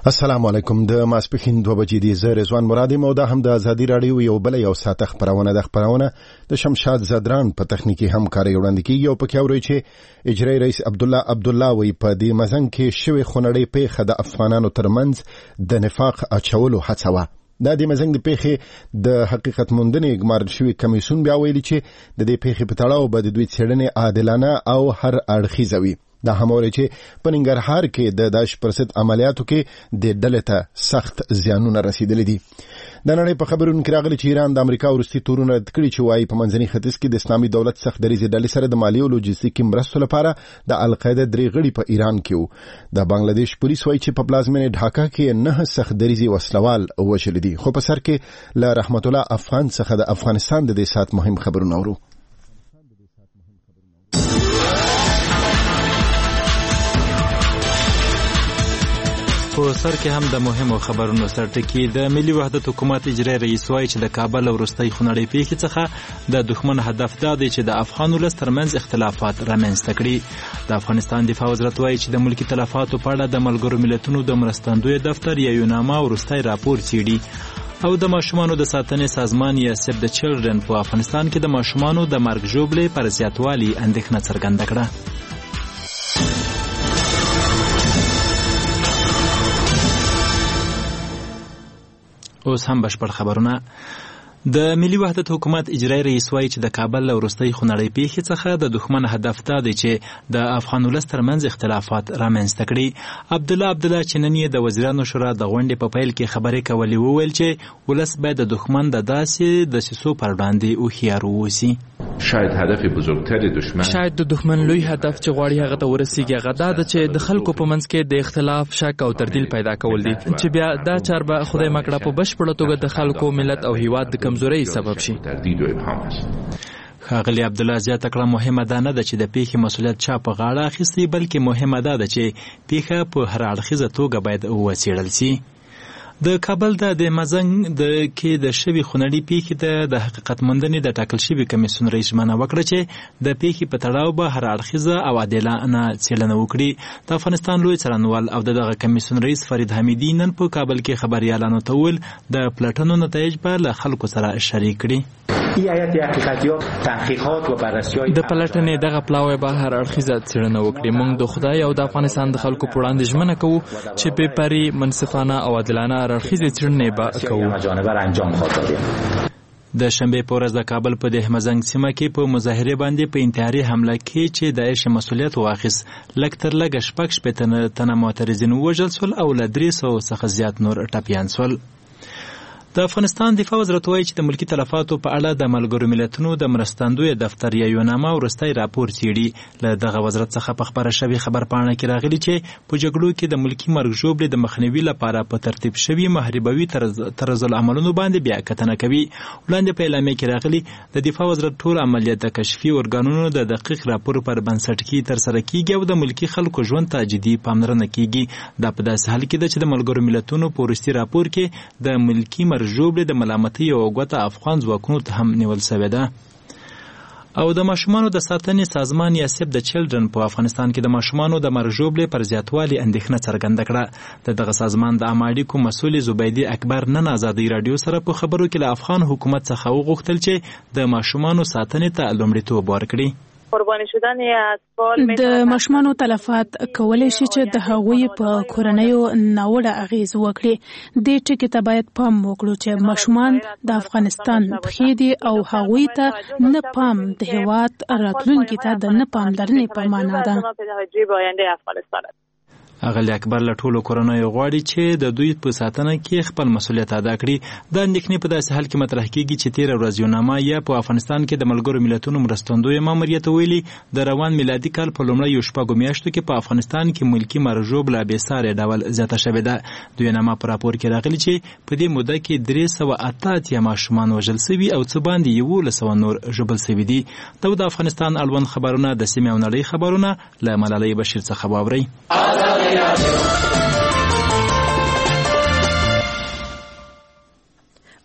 السلام علیکم. د ماسپښین 2 بجې دی. زه رضوان مرادی مو د هم د ازادي رادیو یو بل یو ساعت خبرونه د شمشاد زدران په تخنیکی همکاري وړاندې کیږي او په کې اوري چې اجرای رئیس عبدالله وی په دې مزنګ کې شوی خونړی پیښه د افغانانو ترمنځ د نفاق اچولو هڅه وه. د دې مزنګ د پیښې د حقیقت موندنې ګمارل شوی کمیسیون بیا ویلي چې د دې پیښې په تړاو به د دوی څېړنې عادلانه او هر اړخیزه وي. دا هموره چې په ننګرهار کې د داعش پرست عملیاتو کې د ډلې ته سخت زیانونه رسیدلي دي. د نړۍ په خبرونو کې راغلي چې ایران د امریکا وروستي تورونه رد کړي چې وايي په منځني ختیځ کې د اسلامي دولت سخت دریځي ډلې سره د مالي او لوجستیکي مرستو لپاره د القاعده درې غړي په ایران کې وو. د بنگلاديش پولیس وايي چې په پلازمینې ډھاکا کې 9 سخت دریځي وسلوال وژل دي. خو په سر کې ل رحمت الله افغان څخه د افغانستان د دې سات مهم خبرونه اورو. په سر کې هم د مهمو خبرونو سرټکی د ملي وحدت حکومت اجرای رئیس وایي چې د کابل وروستۍ خونړۍ پیښې څخه د دښمن هدف دا دی چې د افغان ولس ترمنځ اختلافات رامنځته کړي. د افغانستان دفاع وزارت وایي چې د ملکي تلفاتو په اړه د ملګرو ملتونو د مرستندوی دفتر یا یوناما وروستی راپور څېړي. او د ماشومانو د ساتنې سازمان یا سیف د چلډرن په افغانستان کې د ماشومانو د مرګ ژوبلې پر زیاتوالي اندېښنه څرګنده کړه. اوس هم بشپړ خبرونه. د ملي وحدت حکومت اجرای رئیس وایي چې د کابل وروستۍ خونړۍ پیښې څخه د دښمن هدف دا دی چې د افغان ولس ترمنځ اختلافات رامنځته کړي. عبدالله چې نن یې د وزیرانو شورا د غونډې په پیل کې خبرې کولې وویل چې ولس باید د دښمن د داسې دسیسو پر وړاندې هوښیار واوسي. شاید د دښمن لوی هدف چې غواړي هغه ته ورسیږي هغه دا ده چې د خلکو په منځ کې د اختلاف، شک او تردیل پیدا کول دي چې بیا دا چار به خدای مکړه په بشپړه توګه د خلکو، ملت او هیواد د کمزورۍ سبب شي. ښاغلي عبدالله زیاته کړه مهمه دا نه ده چې د پیښې مسؤلیت چا په غاړه اخیستی، بلکې مهمه دا ده چې پیښه په هر اړخیزه توګه باید وڅېړل سي. د کابل د مزنګ کې د شوي خونړۍ پیښې ته د حقیقت موندنې د ټاکل شوي کمیسیون رئیس ژمنه وکړه چې د پیښې په تړاو به هر اړخیزه او عادلانه څېړنه وکړي. د افغانستان لوی څارنوال او دغه کمیسیون رئیس فرید حمیدي نن په کابل کې خبریالانو ته وویل د پلټنو نتایج به له خلکو سره شریک کړي. د پلټنې دغه پلاوی به هر اړخیزه څېړنه وکړي. موږ د خدای او د افغانستان د خلکو په وړاندې ژمنه کوو چې بې پرې، منصفانه او عادلانه اړخیزې څېړنې به کوو. د شنبې په ورځ د کابل په دهمزنګ سیمه کې په مظاهرې باندې په انتحاري حمله کې چې داعش مسؤلیت واخیست لږ تر لږه 6 تنه معترضین ووژل سول او له 300 څخه زیات نور ټپیان سول. د افغانستان دفاع وزارت وایي چې د ملکي تلفاتو په اړه د ملګرو ملتونو د مرستندوی دفتر یا یوناما وروستی راپور څېړي. له دغه وزارت څخه په خپره شوې خبرپاڼه کې راغلي چې په جګړو کې د ملکي مرګ ژوبلې د مخنیوي لپاره په ترتیب شوي محاربوي طرزالعملونو باندې بیا کتنه کوي. وړاندې په اعلامیه کې راغلي د دفاع وزارت ټول عملیات د کشفي ارګانونو د دقیق راپور پر بنسټ کې ترسره کیږي او د ملکي خلکو ژوند ته جدي پاملرنه کیږي. دا په داسې حال کې ده چې د ملګرو ملتونو په وروستي راپور کې د ملکي مرګ ژوبلې د ملامتۍ او ګوته افغان ځواکونو ته هم نیول شوې ده. او د ماشومانو د ساتنې سازمان یا سیف د چلډرن په افغانستان کې د ماشومانو د مرګ ژوبلې پر زیاتوالي اندېښنه څرګنده کړه. د دغه سازمان د عامه اړیکو مسؤل زبیدي اکبر نن ازادي رادیو سره په خبرو کې له افغان حکومت څخه وغوښتل چې د ماشومانو ساتنې ته لومړیتوب ورکړي. د ماشومانو تلفات کولای شي چې د هغوی په کورنیو ناوړه اغیز وکړي. دې ټکي ته باید پام وکړو چې ماشومان د افغانستان پښې دي او هغوی ته نه پام د هیواد راتلونکي ته د نه پاملرنې په معنا ده. اغلی اکبر له ټولو کورنیو غواړي چې د دوی په ساتنه کې خپل مسؤلیت ادا کړي. د اندېښنې په داسې حال کې مطرح کیږي چې تېره ورځ یوناما یا په افغانستان کې د ملګرو ملتونو مرستندوی ماموریت ویلي د روان میلادي کال په لومړیو 6 میاشتو کې په افغانستان کې ملکي مرګ ژوبله بېساري ډول زیاته شوې ده. د یوناما په راپور کې راغلي چې په دې موده کې 388 ماشومان وژل شوي او څه باندې 1100 نور ژوبل شوي دي. د افغانستان اړوند خبرونه د سیمې او نړۍ خبرونه له ملالۍ بشیر څخه واورئ.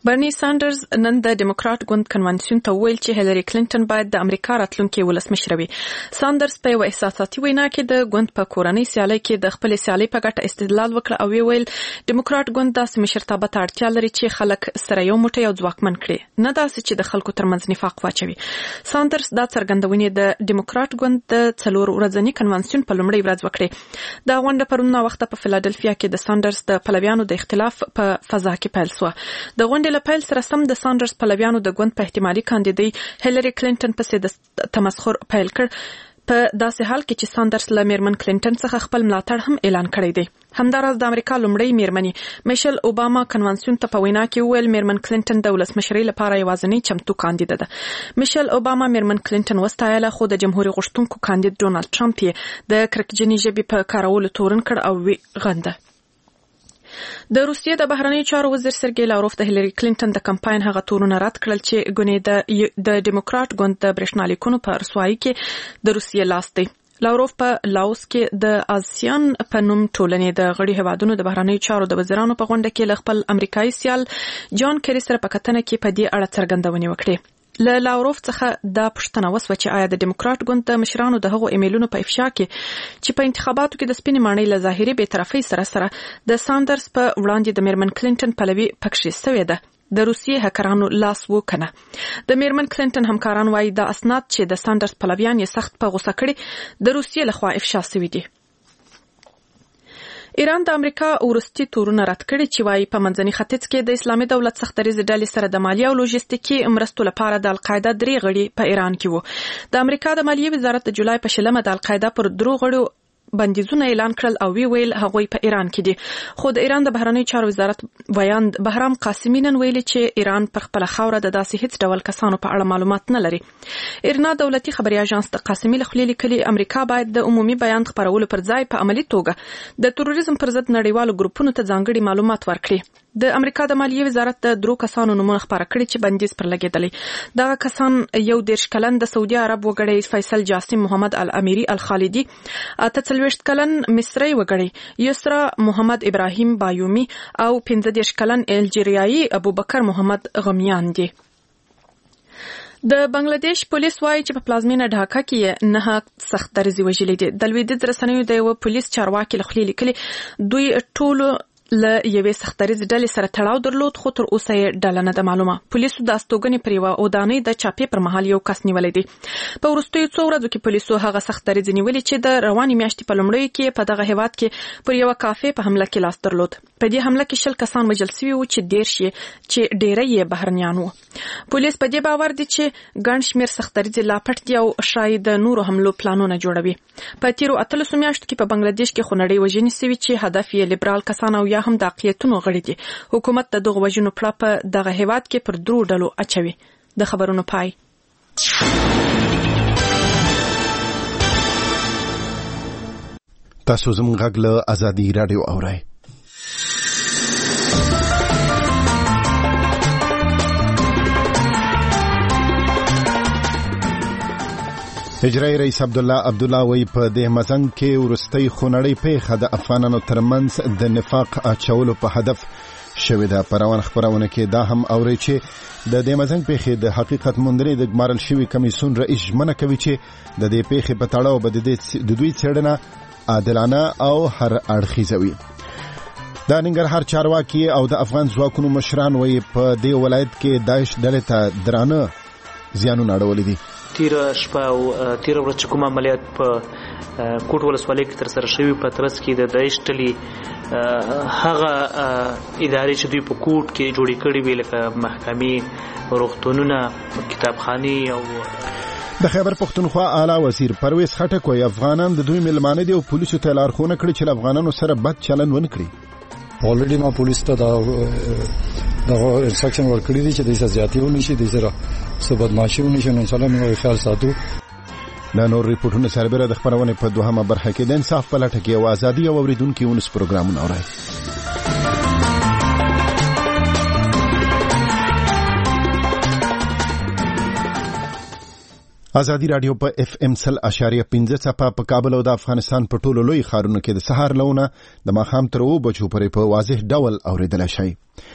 برني ساندرز نن د ډیموکرات ګوند کنونشن ته ویل چې هیلری کلینټن باید د امریکا راتلونکي ولسمشر وي. ساندرز په یو احساساتي وینا کې د ګوند په کورنۍ سیالۍ کې د خپل سیالۍ په ګټه استدلال وکړ او ویل ډیموکرات ګوند داسې مشرتابه ته اړتیا لري چې خلک سره یو موټی او ځواکمن کړي، نه داسې چې د خلکو ترمنځ نفاق واچوي. ساندرز دا څرګندونې د ډیموکرات ګوند د 4 ورځني کنونشن په لومړۍ ورځ وکړې. دا غونډه پرون وخت په فیلادلفیا کې د ساندرز د پلویانو د اختلاف په فضا کې پیل شو. د غونډې لپاره سره سم د ساندرز پلویانو د ګوند په احتمالي کاندیدای هیلری کلینټن پسې د تمسخر پیل کړ، په داسې حال کې چې ساندرز له میرمن کلینټن څخه خپل ملاتړ هم اعلان کړی دی. همداراز د امریکا لومړی میرمنې میشل اوباما کنونشن ته په وینا کې ویل میرمن کلینټن د ولسمشرۍ لپاره یوازینی چمتو کاندیده ده. میشل اوباما میرمن کلینټن وستایله، خو د جمهوریت غوښتونکو کاندید ډونالد ټرمپ یې د کرکجنې ژبې په کارولو تورن کړ او وی غنده. د روسیې د بهرنیو چارو وزیر سرګی لاوروف د هیلری کلینټن د کمپاین هغه تورونه رد کړل چې ګونې د ډیموکرات ګوند د برېښنالیکونو په رسوایی کې د روسیې لاس دی. لاوروف په لاوس کې د آسیان په نوم ټولنې د غړي هیوادونو د بهرنیو چارو د وزیرانو په غونډه کې له خپل امریکایي سیال جان کری سره په کتنه کې په دې اړه څرګندونې وکړې. له لاوروف څخه دا پوښتنه وسوه چې آیا د ډیموکرات ګوند د مشرانو د هغو ایمیلونو په افشا کې چې په انتخاباتو کې د سپینې ماڼۍ له ظاهري بېطرفۍ سره د ساندرز په وړاندې د میرمن کلینټن پلوي پکښې سوې ده، د روسیې هکرانو لاس وکنه. د میرمن کلینټن همکاران وایي دا اسناد چې د ساندرز پلویان یې سخت په غوسه کړي د روسیې لخوا افشا سوي دي. ایران د امریکا ورستي تورونه رد کړي چې وايي په منځني ختیځ کې د اسلامي دولت سختریزې ډلې سره د مالیې او لوژستیکي مرستو لپاره د القاعده 3 غړي په ایران کې وو. د امریکا د مالیې وزارت د جولای په 20 د القاعده پر 3 غړو بندیزونه اعلان کړل او ویل هغوی په ایران کې دي. خو د ایران د بهرنیو چارو وزارت ویاند بهرام قاسمي نن ویلي چې ایران پر خپل خاوره د داسې هیڅ ډول کسانو په اړه معلومات نه لري. ایرنا دولتي خبري اژانس د قاسمي لخوا لیکلي امریکا باید د عمومي بیان خبرولو پر ځای په عملی توګه د تروریزم پر ضد نړیوالو ګروپونو ته ځانګړي معلومات ورکړي. د امریکا د مالیې وزارت د 3 کسانو نومونه خبره کړي چې بندیز پر لګیدلی. دغه کسان یو 10 کلن د سعودي عرب وګړی فیصل جاسم محمد الامیری الخالدی، 48 کلن مصری وګړی یسرا محمد ابراهیم بایومی او 15 کلن الجیریایی ابوبکر محمد غمیان دي. د بنگلاديش پولیس وایي چې په پلازمینه ډھاکا کې نه سخت درزي وژلې دي. د لویدیځ رسنیو د یو پولیس چارواکي لخوا لیکلي دوی ټول له یوې سختریزې ډلې سره تړاو درلود، خو تر اوسه یې ډله نه ده معلومه. پولیسو د استوګنې پر یوه ودانۍ د چاپې پر مهال یو کس نیولی دی. په وروستیو 2 ورځو کې پولیسو هغه سختریزې نیولې چې د روانې میاشتې په لومړیو کې په دغه هیواد کې پر یوه کافې په حمله کې لاس درلود. په دې حمله کې 20 کسان وژل شوي وو چې 10 چې ډیری یې بهرنیان وو. پولیس په دې باور دي چې ګڼ شمېر سختریزې لا پټ دي او شاید د نورو حملو پلانونه جوړوي. په تیرو 18 میاشتو کې په بنگلاديش کې خونړۍ وژنې سوي چې هدف یې لیبرال کسان او یا هم د اقلیتونو غړي دي. حکومت د دغه وژنو پړه په دغه هیواد کې پر 3 ډلو اچوي. د خبرونو پای. تاسو زموږ غږ له ازادي رادیو اورئ. اجرای رئیس عبدالله وی په دې مزنګ کې ورستۍ خونړۍ پیښه د افغانانو ترمنځ د نفاق اچولو په هدف شوې ده. پروان خبرونه کې دا هم اوري چې د دې مزنګ پیښې د حقیقت موندنې د ګمارل شوی کمیسیون رئیس ژمنه کوي چې د دې پیښې په تړاو به د دوی څېړنه عادلانه او هر اړخیزه وي. د ننګرهار چارواکي او د افغان ځواکونو مشران وی په دې ولایت کې داعش ډلې ته درانه زیانونه اړولي دي. تیر شپه او تیر ورځ چې کوم عملیات په کوټ ولسوالۍ کې ترسره شوي په ترڅ کې د داعش ډلې هغه ادارې چې دوی په کوټ کې جوړې کړې وې لکه محکمې، روغتونونه، کتابخانې او د خیبر پختونخوا اعلی وزیر پرویز خټک وایي افغانان د دوی ملمانه دي او پولیسو ته لارښوونه کړې چې افغانانو سره بد چلند ونه کړي. already ما پولیس ته دا انسټرکشن ورکړی دي چې د زیاتې ونشي د سره څه بدمعشي ونشي. نو ان شاء الله موږ خیال ساتو. دا نور ریپورتونه سربېره د خبرونه په 2مه برخه کې د انصاف په لټه کې او ازادي او اوریدونکو ونس پروګرامونه اوري. ازادي رادیو په FM 100.5 صفه په کابل او د افغانستان په ټولو لوی ښارونو کې د سهار لونه د ماښام تر 2 بجو پورې په واضح ډول اوریدل شي.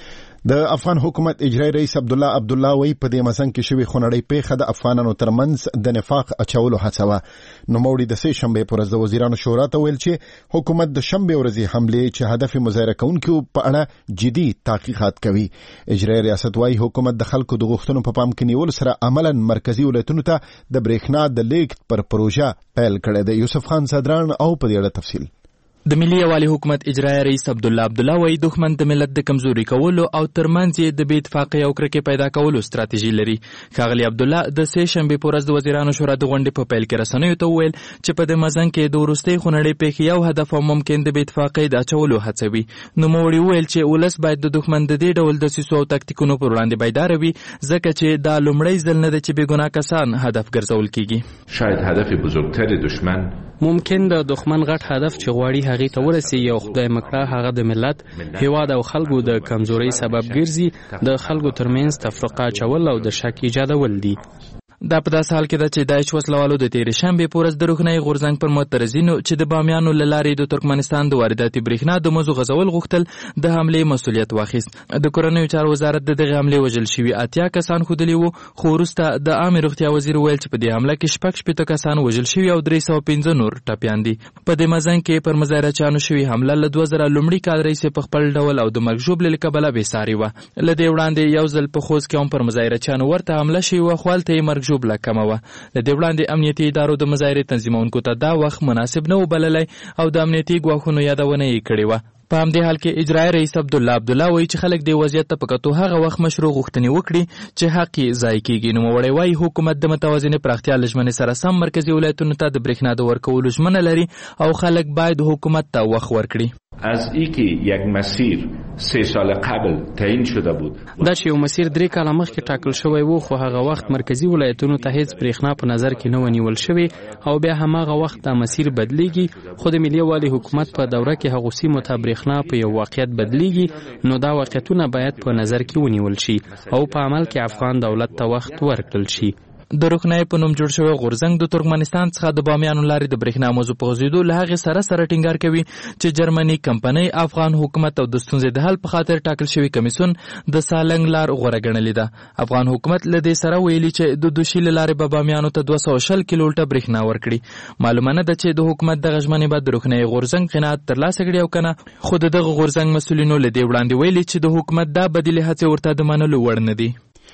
د افغان حکومت اجرایی رئیس عبدالله وی په دې مزنګ کې شوی خونړی پیښه د افغانانو ترمنځ د نفاق اچولو هڅه وه. نوموړي د سې شنبې پر ورځ د وزیرانو شورا ته ویل چې حکومت د شنبې ورځې حملې چې هدف مظاهره کوونکو په اړه جدي تحقیقات کوي. اجرایی ریاست وايي حکومت د خلکو د غوښتنو په پام کې نیولو سره عملاً مرکزی ولایتونو ته د برېښنا د لیږد پر پروژه پیل کړی دی. یوسف خان صدران او په دې اړه تفصیل. د ملي یووالي حکومت اجرایی رئیس عبدالله وایي دښمن د ملت د کمزوري کولو او ترمنځ یې د بې اتفاقۍ او کرکې پیدا کولو ستراتیژي لري. ښاغلي عبدالله د سې شنبې په ورځ د وزیرانو شورا د غونډې په پیل کې رسنیو ته وویل چې په دې مزن کې د وروستۍ خونړۍ پیښې یو هدف او ممکن د بې اتفاقۍ د اچولو هڅه وي. نوموړي وویل چې ولس باید د دښمن د دې ډول دسیسو او تکتیکونو پر وړاندې بیداره وي ځکه چې دا لومړی ځل نه دی چې بېګناه کسان هدف ګرځول کیږي. شاید هدف بزرگتر دشمن ممکن د دښمن غټ هدف چې غواړي هغې ته ورسي او خدای مکړه هغه د ملت، هیواد او خلکو د کمزورۍ سبب ګرځي، د خلکو ترمنځ تفرقه اچول او د شک ایجادول دي. دا په داسې حال کې ده چې داعش وسلوالو د تېرې شنبې په ورځ د روښنايي غورځنګ پر معترضینو چې د بامیانو له لارې د ترکمنستان د وارداتي برېښنا د مزو غځول غوښتل د حملې مسؤلیت واخیست. د کورنیو چارو وزارت د دغې حملې وژل شوي 80 کسان ښودلي وو، خو وروسته د عامې روغتیا وزیر ویل چې په دې حمله کې 60 کسان وژل شوي او 315 نور ټپیان دي. په دې مزن کې پر مظاهرچیانو شوي حمله له 2000 لومړي کال راهیسې په خپل ډول او د مرګ ژوبلې له کبله بېسارې وه. له دې وړاندې یو ځل په خوست کې هم پر مظاهرچیانو ورته حمله شوې وه، خو هلته یې مرګ ژوبله کمه وه. له دې وړاندې امنیتي ادارو د مظاهرې تنظیمونکو ته دا وخت مناسب نه و بللی او د امنیتي ګواښونو یادونه یې کړې وه. په همدې حال کې اجرایی رئیس عبدالله وایي چې خلک دې وضعیت ته په کتو هغه وخت مشروع غوښتنې وکړي چې حق یې ضایع کېږي. نوموړی وایي حکومت د متوازنې پراختیا له ژمنې سره سم مرکزي ولایتونو ته د برېښنا د ورکولو ژمنه لري او خلک باید حکومت ته وخت ورکړي. از اینکه یک مسیر 3 سال قبل تعیین شده بود دا چې یو مسیر 3 کاله مخکې ټاکل شوی و، خو هغه وخت مرکزی ولایتونو ته هیڅ برېښنا په نظر کې نه ونیول شوی او بیا هماغه وخت دا مسیر بدلیږي. خو د ملي یووالي حکومت په دوره کې هغو سیمو ته برېښنا په یو واقعیت بدلیږي، نو دا واقعیتونه باید په نظر کې ونیول شي او په عمل کې افغان دولت ته وخت ورکړل شي. د روښنايي په نوم جوړ شوی غورځنګ د ترکمنستان څخه د بامیانو لارې د برېښنا موضوع په غځېدو له هغې سره ټینګار کوي چې جرمني کمپنۍ افغان حکومت او د ستونزې د حل په خاطر ټاکل شوي کمیسیون د سالنګ لار غوره ګڼلې ده. افغان حکومت له دې سره ویلي چې د دوشي له لارې به بامیانو ته 220 کیلوولټه برېښنا ورکړي. معلومه نه ده چې د حکومت دغه ژمنې به د روښنايي غورځنګ قناعت ترلاسه کړي او که نه، خو د دغه غورځنګ مسؤلینو له دې وړاندې ویلي چې د حکومت دا بدیلې هڅې ورته د منلو وړ نه دي.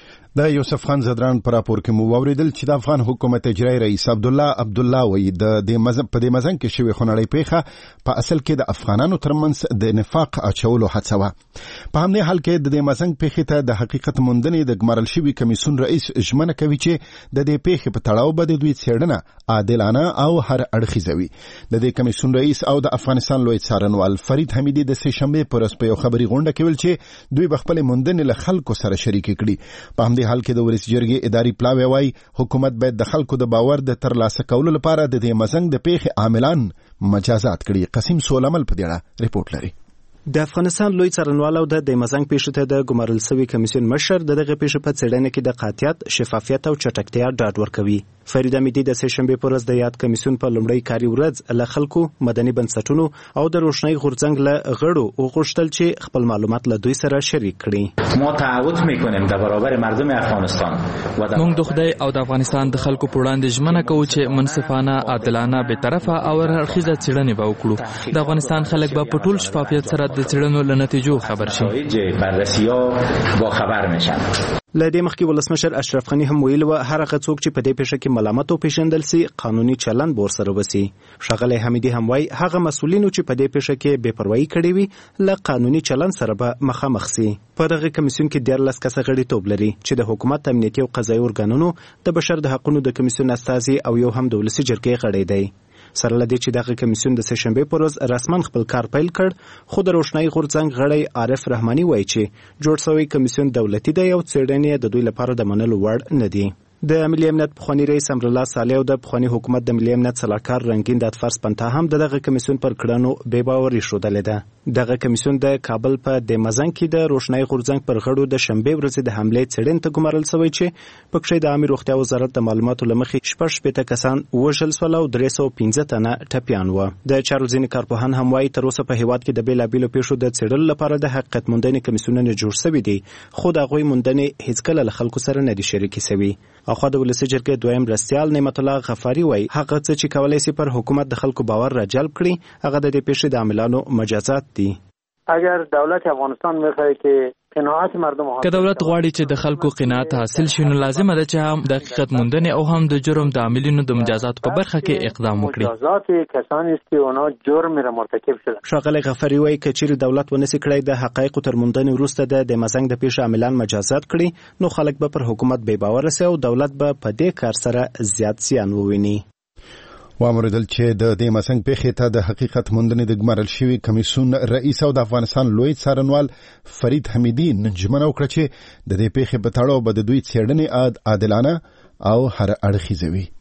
د یوسف خان زدران پر راپور کې مو واوریدل چې د افغان حکومت اجرایی رئیس عبدالله وایي د دې مزن کې شوی خونړی پیښه په اصل کې د افغانانو ترمنځ د نفاق اچولو هڅه وه. په همدې حال کې د دې مزن پیښې ته د حقیقت موندنې د ګمارل شوي کمیسیون رئیس ژمنه کوي چې د دې پیښې په تړاو به د دوی څېړنه عادلانه او هر اړخیزه وي. د دې کمیسیون رئیس او د افغانستان لوی څارنوال فرید حمیدي د سې شنبې په ورځ په یو خبري غونډه کې ویل چې دوی به خپلې موندنې له خلکو سره شریکې کړي. په همدې حال کې د ولس جرګې اداري پلاوی وایي حکومت باید د خلکو د باور د ترلاسه کولو لپاره د دې مزنګ د پیښې عاملان مجازات کړي. قسیم سولمل په دې اړه ریپورت لري. د افغانستان لوی څارنوال او د مزنګ پیښې ته د ګمارل شوي کمیسیون مشر دغه پیښې په څېړنه کې د قاطعیت، شفافیت او چټکتیا ډاډ ورکوي. فرید حمیدي د سې شنبې په ورځ د یاد کمیسیون په لومړۍ کاري ورځ له خلکو، مدني بنسټونو او د روښنايي غورځنګ له غړو وغوښتل چې خپل معلومات له دوی سره شریک کړي. ما تعهد میکنیم در برابر مردم افغانستان موږ د خدای او د افغانستان د خلکو په وړاندې ژمنه کوو چې منصفانه، عادلانه، بېطرفه او هر اړخیزه څېړنې به وکړو. د افغانستان خلک به په ټول شفافیت سره د څېړنو له نتیجو خبر شي. بررسی‌ها با خبر میشن. له دې مخکې ولسمشر اشرف غني هم ویلي وه هر هغه څوک چې په دې پیښه کې ملامت وپېژندل سي قانوني چلند به ورسره وسي. ښاغلی حمیدي هم وایي هغه مسؤلینو چې په دې پیښه کې بې پروایي کړې وي له قانوني چلند سره به مخامخ سي. په دغه کمیسیون کې 14 کسه غړیتوب لري چې د حکومت، امنیتي او قضایي ارګانونو، د بشر د حقونو د کمیسیون استازي او یو هم د ولسي جرګې غړی دی. سره له دې چې دغه کمیسیون د سې شنبې په ورځ رسماً خپل کار پیل کړ، خو د روښنايي غورځنګ غړی عارف رحماني وایي چې جوړ شوی کمیسیون دولتي دی او څېړنې د دوی لپاره د منلو وړ نه دي. د ملي امنیت پخوانی رئیس امرالله صالح او د پخوانی حکومت د ملي امنیت صلاحکار رنگین دادفرس پنتا هم دغه کمیسیون پر کړنو بې باوري ښودلې ده. دغه کمیسیون د کابل په دمزنګ کې د روشنايي غورځنګ پر غړو د شنبه ورځې د حمله څېړنې ته ګمارل شوی چې پکې د عامه روغتیا وزارت د معلوماتو لمخې 16 کسان وژل شول او 315 تنه ټپیان و. د چارو ځینې کارپوهان هم وايي تر اوسه په هیواد کې د بیلابیلو پیښو د څېړلو لپاره د حقیقت موندنې کمیسیونونه جوړ شوي دي، خو د هغوی موندنې هیڅکله له خلکو سره نه دي شریکې شوي. اخوا د ولسي جرګې دویم مرستیال نعمت الله غفاري وايي هغه څه چې کولای شي پر حکومت د خلکو باور را جلب کړي هغه د دې پیښې د عاملانو مجازات دي. اگر دولت افغانستان میخواد که قناعت مردم که دولت غواړي چې د خلکو قناعت حاصل شي نو لازمه ده چې هم د حقیقت موندنې او هم د جرم د عاملینو د مجازات په برخه کې اقدام وکړي. مجازات کسانی است که اونا جرم را مرتکب شدن. ښاغلی غفاري وایي که چیرې دولت ونسي کړی د حقایقو تر موندنې وروسته د دمزنګ د پیښې عاملان مجازات کړي نو خلک به پر حکومت بې باوره سي او دولت به په دې کار سره زیات زیان وویني. وامردل چې د دمزنګ پیښې ته د حقیقت موندنې د ګمارل شوي کمیسیون رئیس او د افغانستان لوی څارنوال فرید حمیدي نن ژمنه وکړه چې د دې پیښې په تړاو به د دوی څېړنې عادلانه او هر اړخیزه وي.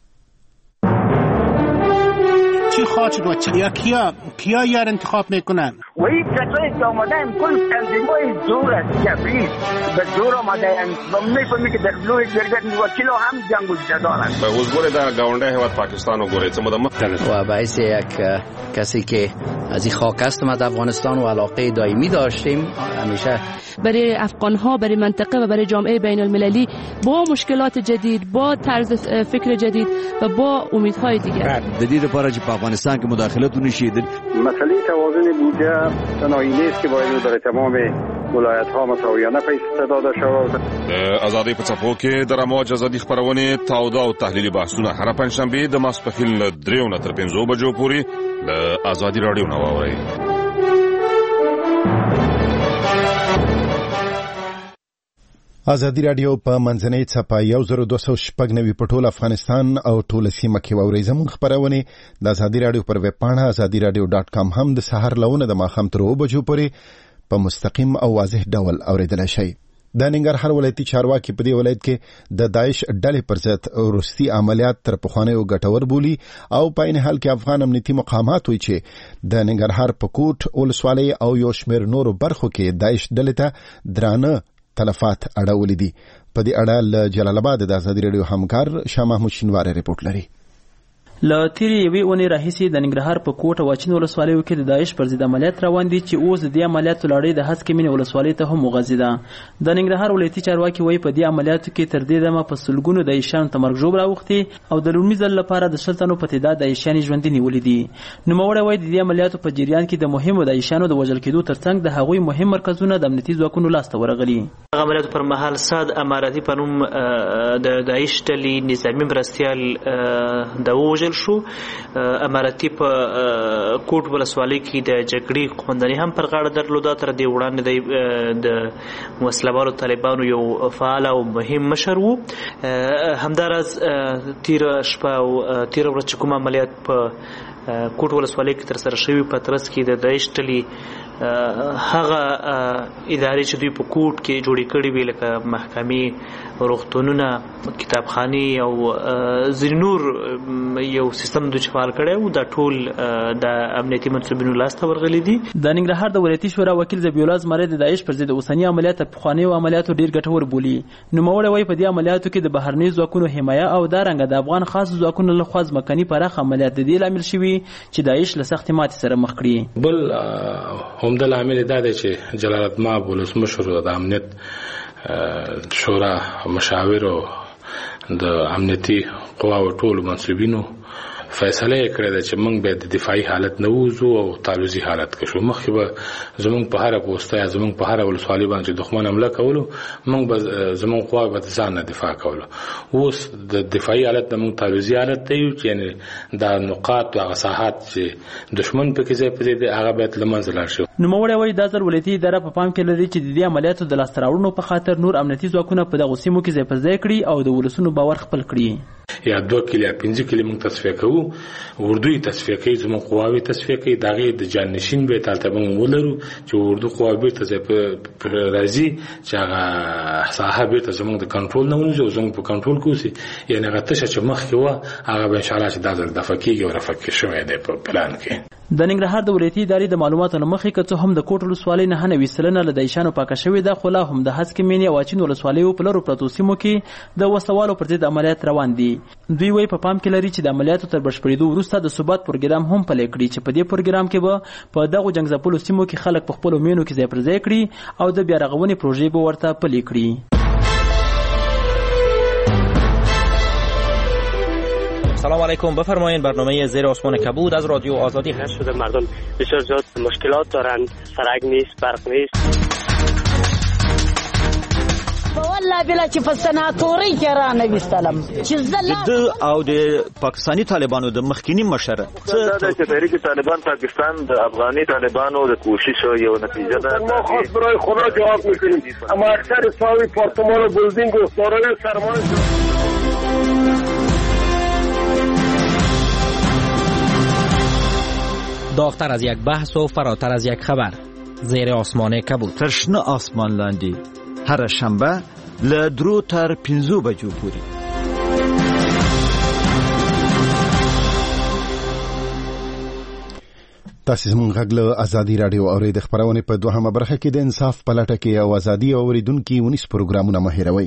چی خواهد شد و کیا یار انتخاب میکنن؟ وی کسایی که آمدن کل تنظیمای زور است جبری به زور آمدن و میفهمی که در لوی جرگت وکیل هم جنگ و جدال است. حضور در گاونده هیواد پاکستان و گوره چه مختلف و باعث یک کسی که از این خاک است ما در افغانستان و علاقه دائمی داشتیم همیشه برای افغانها برای منطقه و برای جامعه بین المللی با مشکلات جدید با طرز فکر جدید و با امیدهای دیگر جدید پارچ افغانستان که مداخلت نشید. مسئله توازن بودجه تنهایی نیست که باید در تمام ولایت‌ها مساویانه پیش داده شود. آزادی په څپو کې د رموج ازادي خبرونه تاوده او تحلیلي بحثونه هر پنځشنبه د ماسپښین له 3 تر 5 بجو پورې د آزادي رادیو نو واورئ. ازادي رادیو په منځنۍ څپه 1296 په ټول افغانستان او ټول سیمه کې واورئ. زموږ خبرونه د ازادي رادیو پر ویب پاڼه azadiradio.com هم د سحر لونه د ماښام تر 2 بجو پورې په مستقیم او واضح ډول اوریدل شي. د ننګرهار ولایتي چارواکي په دې ولایت کې د داعش ډلې پر ضد روسي عملیات تر پخوانیو ګټور بولي او په عین حال کې افغان امنیتي مقامات وایي چې د ننګرهار په کوټ ولسوالۍ او یو شمېر نورو برخو کې داعش ډلې ته درانه تلفات اړولې دي. په دې اړه له جلال آباد د ازادي رادیو همکار شاه محمود شینواری رپورټ لري. له تیرې یوې اونۍ راهیسې د ننګرهار په کوټ او اچین ولسوالیو کې د داعش پر ضد عملیات روان دي چې اوس د دې عملیاتو لړۍ د هسکې مینې ولسوالۍ ته هم وغځېده. د ننګرهار ولایتي چارواکي وایي په دې عملیاتو کې تر دې دمه په سلګونو داعشیانو ته مرګ ژوبله اوښتې او د لومړي ځل لپاره د 100 تنو په تعداد داعشیان ژوندي نیولي دي. نوموړی وایي د دې عملیاتو په جریان کې د مهمو داعشیانو د وژل کېدو ترڅنګ د هغوی مهم مرکزونه د امنیتي ځواکونو لاسته ورغلي. عملیاتو پر مهال صاد اماراتي په نوم د داعش ډلې نظامي مرستیال د وژل شو. اماراتي په کوټ ولسوالۍ کې د جګړې قومنداني هم پر غاړه درلوده. تر دې وړاندې د وسلوالو طالبانو یو فعال او مهم مشر و. همداراز تیر شپه او تیر ورځ چې کوم عملیات په کوټ ولسوالۍ کې ترسره شوي په ترڅ کې د داعش ډلې هغه ادارې چې دوی په کوټ کې جوړې کړې وې لکه محکمې، روغتونونه، کتابخانې او ځینې نور یو سیستم دوی فعال کړی و، دا ټول د امنیتي منصوبینو لاسته ورغلي دي. د ننګرهار د ولایتي شورا وکیل ذبیح الله زمری د داعش پر ضد اوسني عملیات تر پخوانیو عملیاتو ډېر ګټور بولي. نوموړی وایي په دې عملیاتو کې د بهرنیو ځواکونو حمایه او دارنګه د افغان خاص ځواکونو لخوا ځمکني پراخ عملیات د دې لامل شوي چې داعش له سختې ماتې سره مخ کړي. بل همدا لامل دا دی چې جلال آباد ولسمشر د امنیت شورا مشاور او د امنیتي قواو ټول منصوبینو فیصله کړې ده چې موږ به د دفاعي حالت نه وځو او تعویضي حالت کې شو. مخکې به زموږ په هر پوسټه یا زموږ په هر ولسوالۍ باندې دښمن حمله کولو، موږ به زموږ قوا به ځان نه دفاع کولو. اوس د دفاعي حالت نه موږ تعویضي حالت ته یو چې یعنی دا نقاط او ساحات چې دښمن په کې ځای په دې هغه باید له منځه لاړ شي. نوموړی وایي دا ځل ولایتي اداره په پام کې لري چې د دې عملیاتو د لاسته راوړنو په خاطر نور امنیتي ځواکونه په دغو سیمو کې ځای په ځای کړي او د ولسونو باور خپل کړي. یا 2 کلی یا 5 کلی موږ تصفیه کوو، اردو یې تصفیه کوي، زموږ قواوې تصفیه کوي، د هغې د جانشین به هلته به موږ ولرو چې اردو قواوې بېرته راځي چې هغه ساحه بېرته زموږ د کنټرول نه ونیسي او زموږ په کنټرول کې اوسي. یعنې هغه تشه چې مخکې وه هغه به انشاءالله چې دا ځل دفع کېږي او رفع شوی دی په پلان کې. د ننګرهار د ولایتي ادارې د معلوماتو له مخې که څه هم د کوټ ولسوالۍ 99% له دایشانو پاکه شوې ده، خو لا هم د هسکې مینې او اچین ولسوالیو په لرو پرتو سیمو کې د وسوالو پر ضد عملیات روان دي. دوی وایي په پام کې لري چې د عملیاتو تر بشپړېدو وروسته د ثبات پروګرام هم پلی کړي چې په دې پروګرام کې به په دغو جنګ ځپلو سیمو کې خلک په خپلو مینو کې ځای پر ځای کړي او د بیا رغونې پروژې به ورته پلي کړي. سلام علیکم، بفرمایید. برنامه زیر آسمان کبود از رادیو آزادی هست. شده مردم بسیار زیاد مشکلات دارند، سرک نیست، برق نیست. والله بلا چې په سناتوري کې را نویستلم چې د او د پاکستانی طالبانو د مخکینی مشر دا چې تحریک طالبان پاکستان د افغاني طالبانو د کوشش یو نتیجه ده. ما خاص برای خدا جواب میکنیم، اما اکثر ساوی پارتمان و بلدینگ و سارای سرمان داغتر از یک بحث و فراتر از یک خبر. زیر آسمان کبود. ترشنه آسمان لاندی هر شنبه له 3 تر 5 بجو پورې. تاسو زموږ غږ له ازادي رادیو اورید خبرونه په دوهمه برخه کې د انصاف پلټه کې او ازادي اوریدونکو 19 پروګرامونه مهیروي.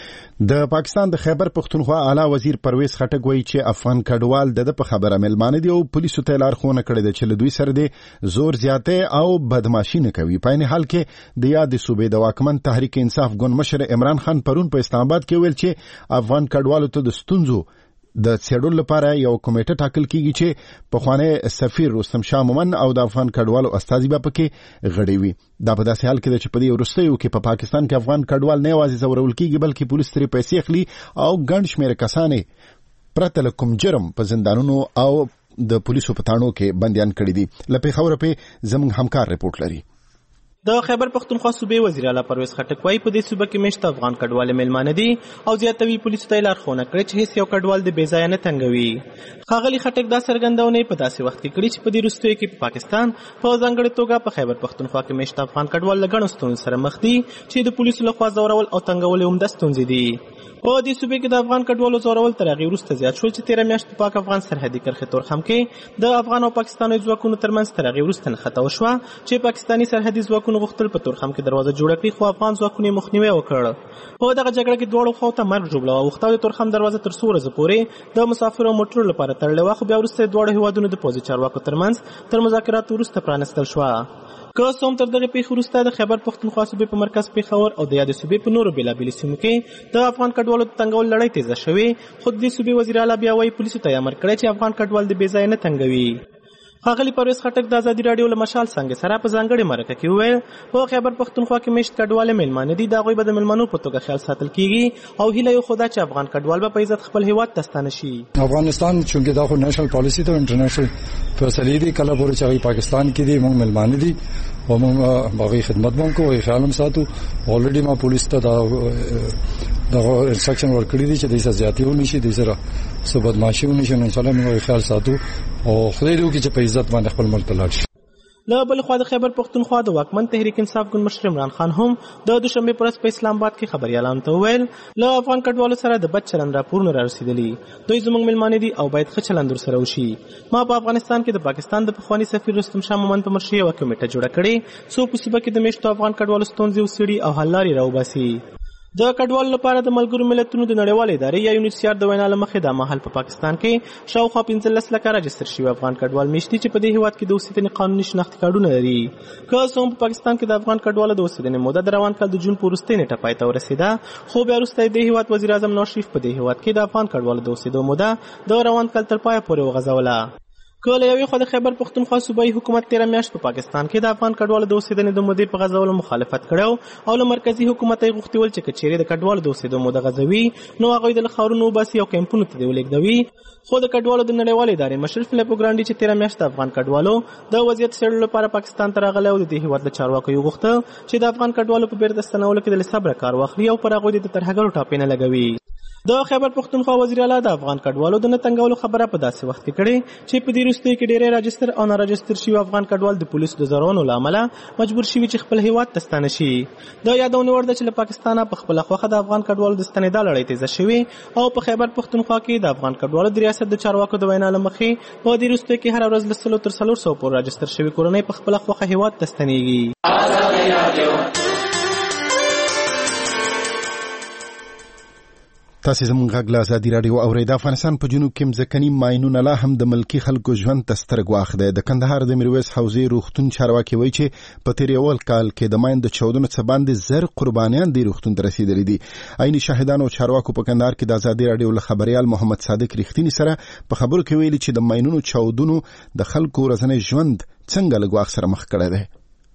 د پاکستان د خیبر پختونخوا اعلی وزیر پرویز خټک وایي چې افغان کډوال د په خبره ملمانه دي او پولیسو ته لارښوونه کړې ده چې له دوی سره د زور زیاته او بدمعشي نه کوي. په عین حال کې د یاد صوبې د واکمن تحریک انصاف ګوند مشر عمران خان پرون په اسلام آباد کې ویل چې افغان کډوالو ته د ستونزو د څېړلو لپاره یو کمیټه ټاکل کیږي چې پخوانی سفیر رستم شاه مومن او د افغان کډوالو استازي به پکې غړي وي. دا په داسې حال کې چې په دې وروستیو کې په پاکستان کې افغان کډوال نه یوازې زورول کیږي بلکې پولیس ترې پیسې اخلي او ګڼ شمېر کسان پرته له کوم جرم په زندانونو او د پولیسو په تاڼو کې بندیان کړي دي. له پېښور په زموږ همکار رپورټ لري. د خیبر پختونخوا صوبې وزیر اعلی پرویز خټک وايي په دې صوبه کې مشت افغان کډوال ملمانه دي او زیاتوي پولیسو ته لارښوونه کړې چې هیڅ یو کډوال د بې ځایه نه تنګوي. ښاغلي خټک دا څرګندونه په داسې وخت کې کړې چې په دې وروستیو کې په پاکستان په ځانګړې توګه په خیبر پختونخوا کې مشت افغان کډوال له ګڼو ستونزو سره مخ دي چې د پولیسو لخوا زورول او تنګول هم د ستونزې دي. په دې صوبې کې د افغان کډوالو زورول تر هغې وروسته زیات شول چې تېره میاشت په پاک افغان سرحدي کرښې تورخم کې د افغان او پاکستاني ځواکونو ترمنځ تر هغې وروسته نښته وشوه چې پاکستاني سرحدي ځواکونو غوښتل په تورخم کې دروازه جوړه کړي، خو افغان ځواکونو یې مخنیوی وکړ. په دغه جګړه کې دواړو خواو ته مرګ ژوبله واوښته او د تورخم دروازه تر څو ورځو پورې د مسافرو او موټرو لپاره تړلې وه، خو بیا وروسته د دواړو هېوادونو د پوځي چارواکو ترمنځ تر مذاکراتو وروسته پرانستل شوه. که څه هم تر دغې پیښې وروسته د خیبر پختونخوا صوبې په مرکز پېښور او د یادې صوبې په نورو بېلابېلو سیمو کې د افغان کډوالو د تنګول لړۍ تیزه شوې، خو د دې صوبې وزیر اعلی بیا وایي پولیسو ته یې امر کړی چې افغان کډوال د بې ځایه نه تنګوي. ښاغلي پرویز خټک د ازادي راډیو له مشال څنګه سره په ځانګړې مرکه کې وویل په خیبر پختونخوا کې مشت کډوال مېلمانه دي، د هغوی به د مېلمنو په توګه خیال ساتل کیږي او هیله یې خو دا چې افغان کډوال به په عزت خپل هیواد ته ستانه شي. افغانستان چونکې دا خو نېشنل پالیسي ته انټرنیشنل فیصلې دي، کله پورې چې هغوی پاکستان کې دي موږ مېلمانه دي او موږ هغوی خدمت به هم کوو، هغوی خیال هم ساتو. الریډي ما پولیس ته دا انسټرکشن ورکړي دي چې دوی سره زیاتې ونه شي، دوی سره څه بدمعشي ونه شي. انشاءالله موږ هغوی خیال ساتو او خدای دې وکړي چې په عزت باندې خپل ملک ته لاړ شي. له بل خوا د خیبر پختونخوا د واکمن تحریک انصاف ګوند مشر عمران خان هم د دوشنبې په ورځ په اسلام آباد کې خبریالانو ته وویل له افغان کډوالو سره د بد چلند راپورونه رارسېدلي، دوی زموږ مېلمانه دي او باید ښه چلند ورسره وشي. ما په افغانستان کې د پاکستان د پخواني سفیر رستم شاه مومن په مشرۍ یوه کمیټه جوړه کړې څو په صوبه کې د میشتو افغان کډوالو ستونزې وڅېړي او حل لارې راوباسي. د کډوالو لپاره د ملګرو ملتونو د نړیوالې ادارې یا یونیسیار د وینا له مخې دا مهال په پاکستان کې شاوخوا 15 لکه راجستر شوي افغان کډوال میشت دي چې په دې هېواد کې د اوسېدنې قانوني شناختي کارډونه لري. که څه هم په پاکستان کې د افغان کډوالو د اوسېدنې موده د روان کال د جون په وروستۍ نیټه پای ته ورسېده، خو بیا وروسته د هېواد وزیر اعظم نواز شریف په دې هېواد کې د افغان کډوالو د اوسېدو موده د روان کال تر پایه پورې وغځوله. که له یوې خوا د خیبر پختونخوا صوبایي حکومت تېره میاشت په پاکستان کې د افغان کډوالو د اوسېدنې د مودې په غځولو مخالفت کړی او له مرکزي حکومت یې غوښتي ول چې که چیرې د کډوالو د اوسېدو موده غځوي نو هغوی د له ښارونو وباسي او کیمپونو ته دې ولېږدوي، خو د کډوالو د نړیوالې ادارې مشر فلیپو ګرانډي چې تېره میاشت د افغان کډوالو د وضعیت څېړلو لپاره پاکستان ته راغلی او د دې هېواد له چارواکو یې وغوښته چې د افغان کډوالو په بېرته ستنولو کې د له صبره کار واخلي او پر هغوی د ترهګرو ټاپې نه لګوي. د خیبر پښتونخوا وزیر اعلی د افغان کډوالو د نتنګولو خبره په داسې وخت کې کړې چې په دې وروستیو کې ډېری راجستر او ناراجستر شوي افغان کډوال د پولیسو د زورونو له امله مجبور شوي چې خپل هیواد ته ستانه شي. د یادونې وړ ده چې له پاکستانه په خپله خوښه د افغان کډوالو د ستنېدا لړۍ تیزه شوې او په خیبر پښتونخوا کې د افغان کډوالو د ریاست د چارواکو د وینا له مخې په دې وروستیو کې هره ورځ له 100 تر 400 پورې راجستر شوي کورنۍ په خپله خوښه هیواد ته ستنېږي. تاسو زموږ غږ له ازادي راډیو اورئ. د افغانستان په جنوب کې مځکني ماینونه لا هم د ملکي خلکو ژوند ته ستر ګواښ دی. د کندهار د میرویس حوزې روغتون چارواکي وایي چې په تیر یول کال کې د ماین د چاودنو څخه باندې زر قربانیان د روغتون ته رسیدلي دي. عیني شاهدان او چارواکو په کندهار کې د ازادي راډیو له خبريال محمد صادق رښتینی سره په خبرو کې ویلي چې د ماینونو چاودنو د خلکو ورځنی ژوند څنګه له ګواښ سره مخ کړی دی.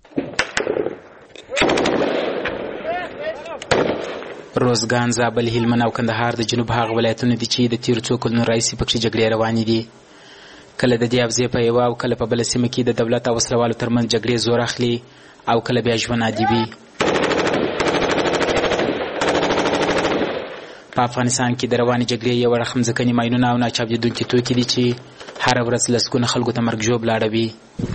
روزګان، زابل، هلمند او کندهار د جنوب هغه ولایتونه دي چې د تیرو څو کلونو راهیسې پکې جګړې روانې دي. کله د دې حوزې په یوه او کله په بله سیمه کې د دولت او وسلوالو ترمنځ جګړې زور اخلي او کله بیا ژوند عادي وي. په افغانستان کې د روانې جګړې یو اړخ مځکني ماینونه او ناچاودېدونکي توکي دي چې هره ورځ لسګونه خلکو ته مرګ ژوبله اړوي.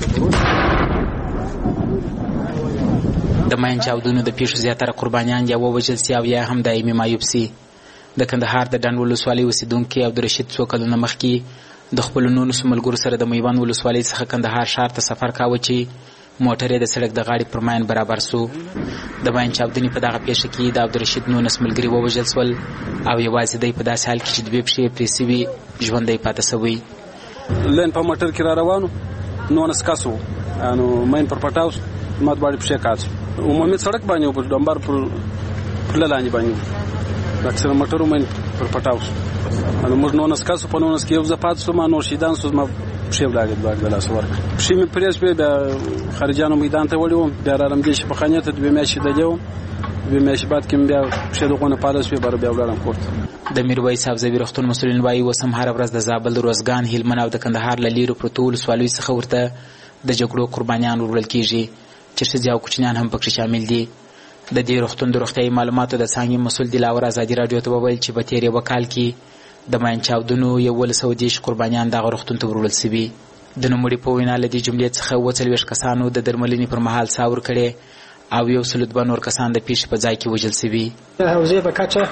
د ماین چاودنو د پیښو زیاتره قربانیان یا ووژل سي او یا هم دایمي معیوب سي. د کندهار د ډنډ ولسوالۍ اوسېدونکي عبدالرشید څو کلونه مخکې د خپلو 19 ملګرو سره د میوند ولسوالۍ څخه کندهار ښار ته سفر کاوه چې موټر یې د سړک د غاړې پر ماین برابر سو. د ماین چاودنې په دغه پیښه کې د عبدالرشید 19 ملګري ووژل سول او یوازې دی په داسې حال کې چې دوې پښې پرې سوي ژوندی پاته سوی. لین په موټر کې را روانو 19 کسو نو ماین پر پټاو مات باندې پښې کاڅ عمومي سړک باندې پر ډمبر پر لاندې باندې اکثر موټرو ماین پر پټاو نو موږ 19 کسو په 19 کې یو ځپات سو ما نور شیدان سو ما پښې ولاګې د لاس ورک پښې مې پرېس به خارجانو میدان ته وړم بیا رالم دې په خانه ته دوه میاشتې دلو دوه میاشتې بعد کې بیا پښې دغه پالس به بیا ولاړم کوړت. د میرویس حوزوي روغتون مسؤلین وایي وسم هر ورځ د زابل، روزګان، هلمند او د کندهار له لیرو پرتو ولسوالیو څخه ورته د جګړو قربانیان وړل کیږي چې ښځې او کوچنیان هم پکې شامل دي. د دې روغتون د روغتیايي معلوماتو د څانګې مسؤل دلاور ازادي راډیو ته وویل چې په تیر یو کال کې د ماین چاودنو 110 قربانیان دغه روغتون ته وړل شوي. د نوموړي په وینا له دې جملې څخه 40 کسانو د درملنې پر مهال ساور کړي او 102 نور کسان د پیښې په ځای کې وژل شوي. د حوزې په کچه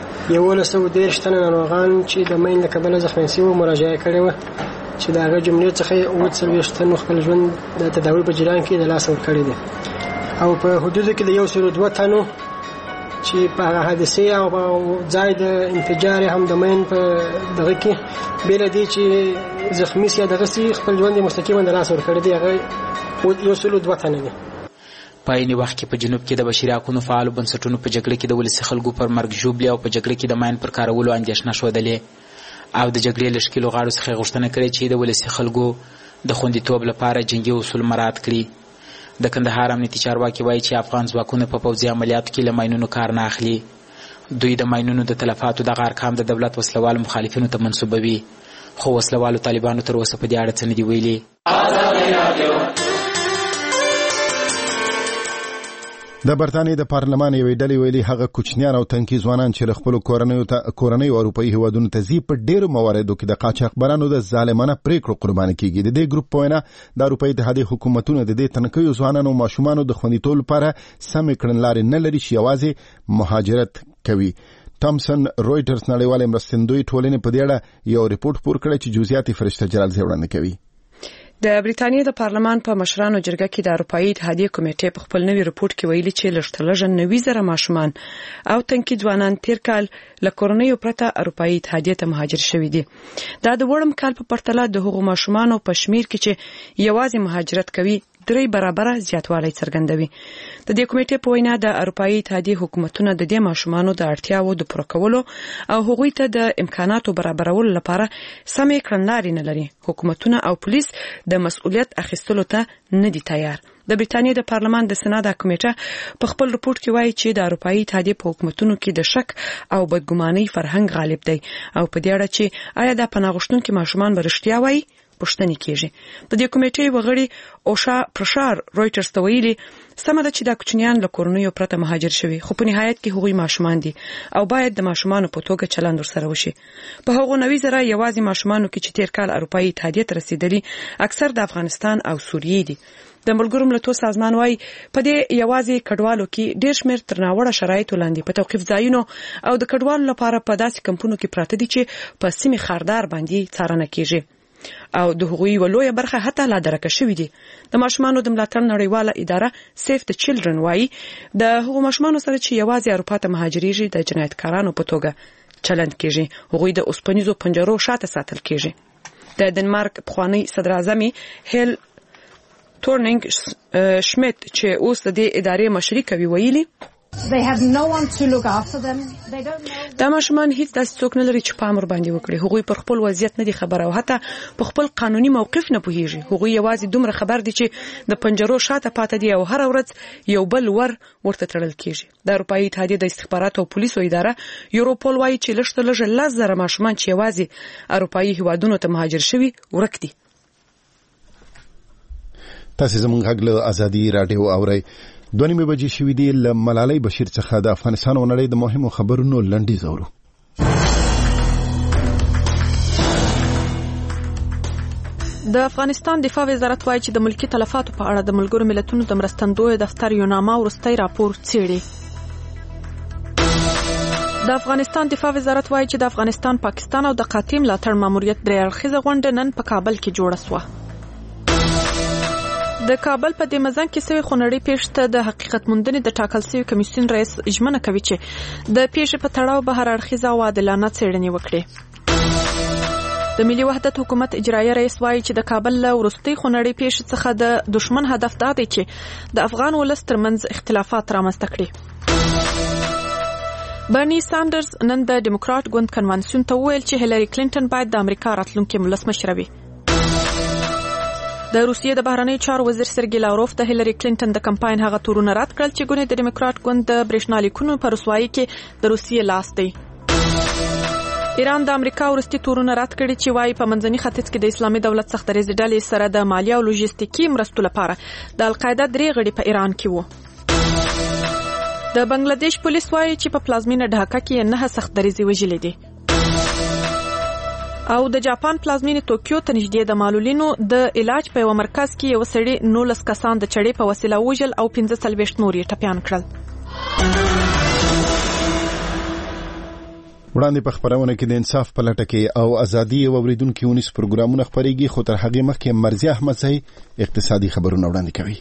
110 تنه ناروغان چې د ماین له کبله زخمي شوي مراجعه کړې وه چې د هغه جملې څخه 40 تنو خپل ژوند د تداوي په جریان کې د لاس ورکړی دی او په حدودو کې د 102 تنو چې په هغه حادثې او ځای د انفجار هم د ماین په دغه کې بل دي چې زخمی سي دغه سي خپل ژوند مستقیما د لاس ورکړی دی هغه 102 تنه دي. په عین وخت کې په جنوب کې د بشري حقوقو فعالو بنسټونو په جګړه کې د ولسي خلکو پر مرګ ژوبلې او په جګړه کې د ماین پر کارولو اندېښنه ښودلې او د جګړې له ښکېلو غاړو څخه غوښتنه کړې چې د ولسي خلکو د خوندیتوب لپاره جنګي اصول مراعات کړي. د کندهار امنیتي چارواکي وایي چې افغان ځواکونه په پوځي عملیاتو کې له ماینونو کار نه اخلي. دوی د ماینونو د تلفاتو دغه ارقام د دولت وسلوالو مخالفینو ته منسوبوي خو وسلوالو طالبانو تر اوسه په دې اړه څه نه دي ویلي. د برتانیې د پارلمان یوې ډلې ویلي هغه کوچنیان او تنکي ځوانان چې له خپلو کورنیو اروپایي هیوادونو ته ځي په ډېرو مواردو کې د قاچاقبرانو د ظالمانه پریکړو قرباني کیږي. د دې ګروپ په وینا د اروپایي اتحادیې حکومتونه د دې تنکیو ځوانانو او ماشومانو د خوندیتوب لپاره سمې کړنلارې نه لري چې یوازې مهاجرت کوي. تامسن رویټرز نړیوالې مرستندوی ټولنې په دې اړه یو ریپورت خپور کړی چې جزئیات فرشته جلال وړاندې کوي. د بریتانیا د پارلمان په مشرانو جرګه کې د اروپایي اتحادیې کمیټې په خپل نوي رپورت کې ویلي چې لږترلږه 90,000 ماشومان او تنکي ځوانان تیر کال له کورنیو پرته اروپایي اتحادیې ته مهاجر شوي دي. دا د وړم کال په پرتله د هغو ماشومان په شمیر کې چې یوازې مهاجرت کوي 3 برابره زیاتوالی څرګندوي. د دې کمیټې په وینا د اروپایي اتحادیې حکومتونه د دې ماشومانو د اړتیاوو د پوره کولو او هغوی ته د امکاناتو برابرولو لپاره سمې کړنلارې نه لري. حکومتونه او پولیس د مسؤلیت اخیستلو ته نه دي تیار. د بریتانیا د پارلمان د سنا د کمیټه په خپل رپورت کې وایي چې د اروپایي اتحادیې په حکومتونو کې د شک او بدګمانۍ فرهنګ غالب دی او په دې اړه چې آیا د پناه غوښتونکو ماشومان برښتیا وایي پوښتنې کیږي. د دې کمیټې وغړي اوشا پرشار رويټرز ته ویلي سمه ده چې دا کوچنیان له کورنیو پرته مهاجر شوي، خو په نهایت کې هغوی ماشومان دي او باید د ماشومانو په توګه چلند ورسره وشي. په هغو 90,000 یوازې ماشومانو کې چې تیر کال اروپایي اتحادیې ته رسیدلي اکثر د افغانستان او سوریې دي. د ملګرو ملتونو سازمان وايي په دې یوازې کډوالو کې ډېر شمېر تر ناوړه شرایطو لاندې په توقیف ځایونو او د کډوالو لپاره په داسې کمپونو کې پراته دي چې په سیمې خاردار باندې څارنه کیږي او د هغوی ولویه برخه حتی لا درکه شوې دي. د ماشومانو د ملاتړ نړیواله اداره سیف د چیلډرن وايي د هغو ماشومانو سره چې یوازې اروپا ته مهاجرېږي د جنایتکارانو په توګه چلند کیږي، هغوی د اوسپنیزو پنجرو شاته ساتل کیږي. د ډنمارک پخوانی صدر اعظم هیل تورنینګ شمیت چې اوس د دې ادارې مشري کوي ویلي دا ماشومان هیڅ داسې څوک نه لري چې پام ور باندې وکړي. هغوی پر خپل وضعیت نه دي خبر او حتی په خپل قانوني موقف نه پوهیږي. هغوی یوازې دومره خبر دي چې د پنجرو شاته پاتې دي او هر ورځ یو بل ورته تړل کیږي. د اروپایي اتحادیې د استخباراتو او پولیسو اداره یوروپول وايي چې لږ 10,000 ماشومان چې یوازې اروپایي هیوادونو ته مهاجر شوي ورک دي. تاسو زموږ غږ له ازادي رادیو اورئ. 2:30 بجې شوې دي. له ملالۍ بشیر څخه د افغانستان او نړۍ د مهمو خبرونو لنډیز اورو. د افغانستان دفاع وزارت وايي چې د ملکی تلفاتو په اړه د ملګرو ملتونو د مرستندوی دفتر یو نامه ورستۍ راپور څېړي. د افغانستان دفاع وزارت وايي چې د افغانستان پاکستان او د قاطع ملاتړ ماموریت درې اړخیزه غونډه نن په کابل کې جوړه شوه. د کابل په دې مزن کې سوي خونړۍ پیښې ته د حقیقت موندنې د ټاکل شوي کمیسیون رئیس ژمنه کوي چې د پیښې په تړاو به هر اړخیزه او عادلانه څېړنې وکړي. د ملي وحدت حکومت اجرایي رئیس وايي چې د کابل له وروستۍ خونړۍ پیښې څخه د دشمن هدف دا دی چې د افغان ولس ترمنځ اختلافات رامنځته کړي. برني ساندرز نن د ډیموکرات ګوند کنوانسیون ته وویل چې هیلری کلینټن باید د امریکا راتلونکي ولسمشره وي. د روسیې د بهرنیو چارو وزیر سرګی لاوروف د هیلری کلینټن د کمپاین هغه تورونه رد کړل چې ګونې د ډیموکرات ګوند د برېښنا لیکونو په رسوایي کې د روسیې لاس دی. ایران د امریکا ورستي تورونه رد کړي چې وايي په منځني ختیځ کې د اسلامي دولت سختدریزې ډلې سره د مالیه او لوجستیکي مرستو لپاره د القاعده 3 غړي په ایران کې وو. د بنگلاديش پولیس وايي چې په پلازمینه ډھاکا کې 9 سختدریزې وژلې دي. او د جاپان پلازمینه توکیو ته نږدې د معلولینو د علاج په یو مرکز کې یو سړی 19 کسان د چړې په وسیله وژل او 15 نور یې ټپيان کړل. وړاندې په خبرونه کې د انصاف په لټه کې او ازادي او اوریدونکو ونیس پروګرامونه خبريږي، خو تر هغه مخکې مرزي احمدزئی اقتصادي خبرونه وړاندې کوي.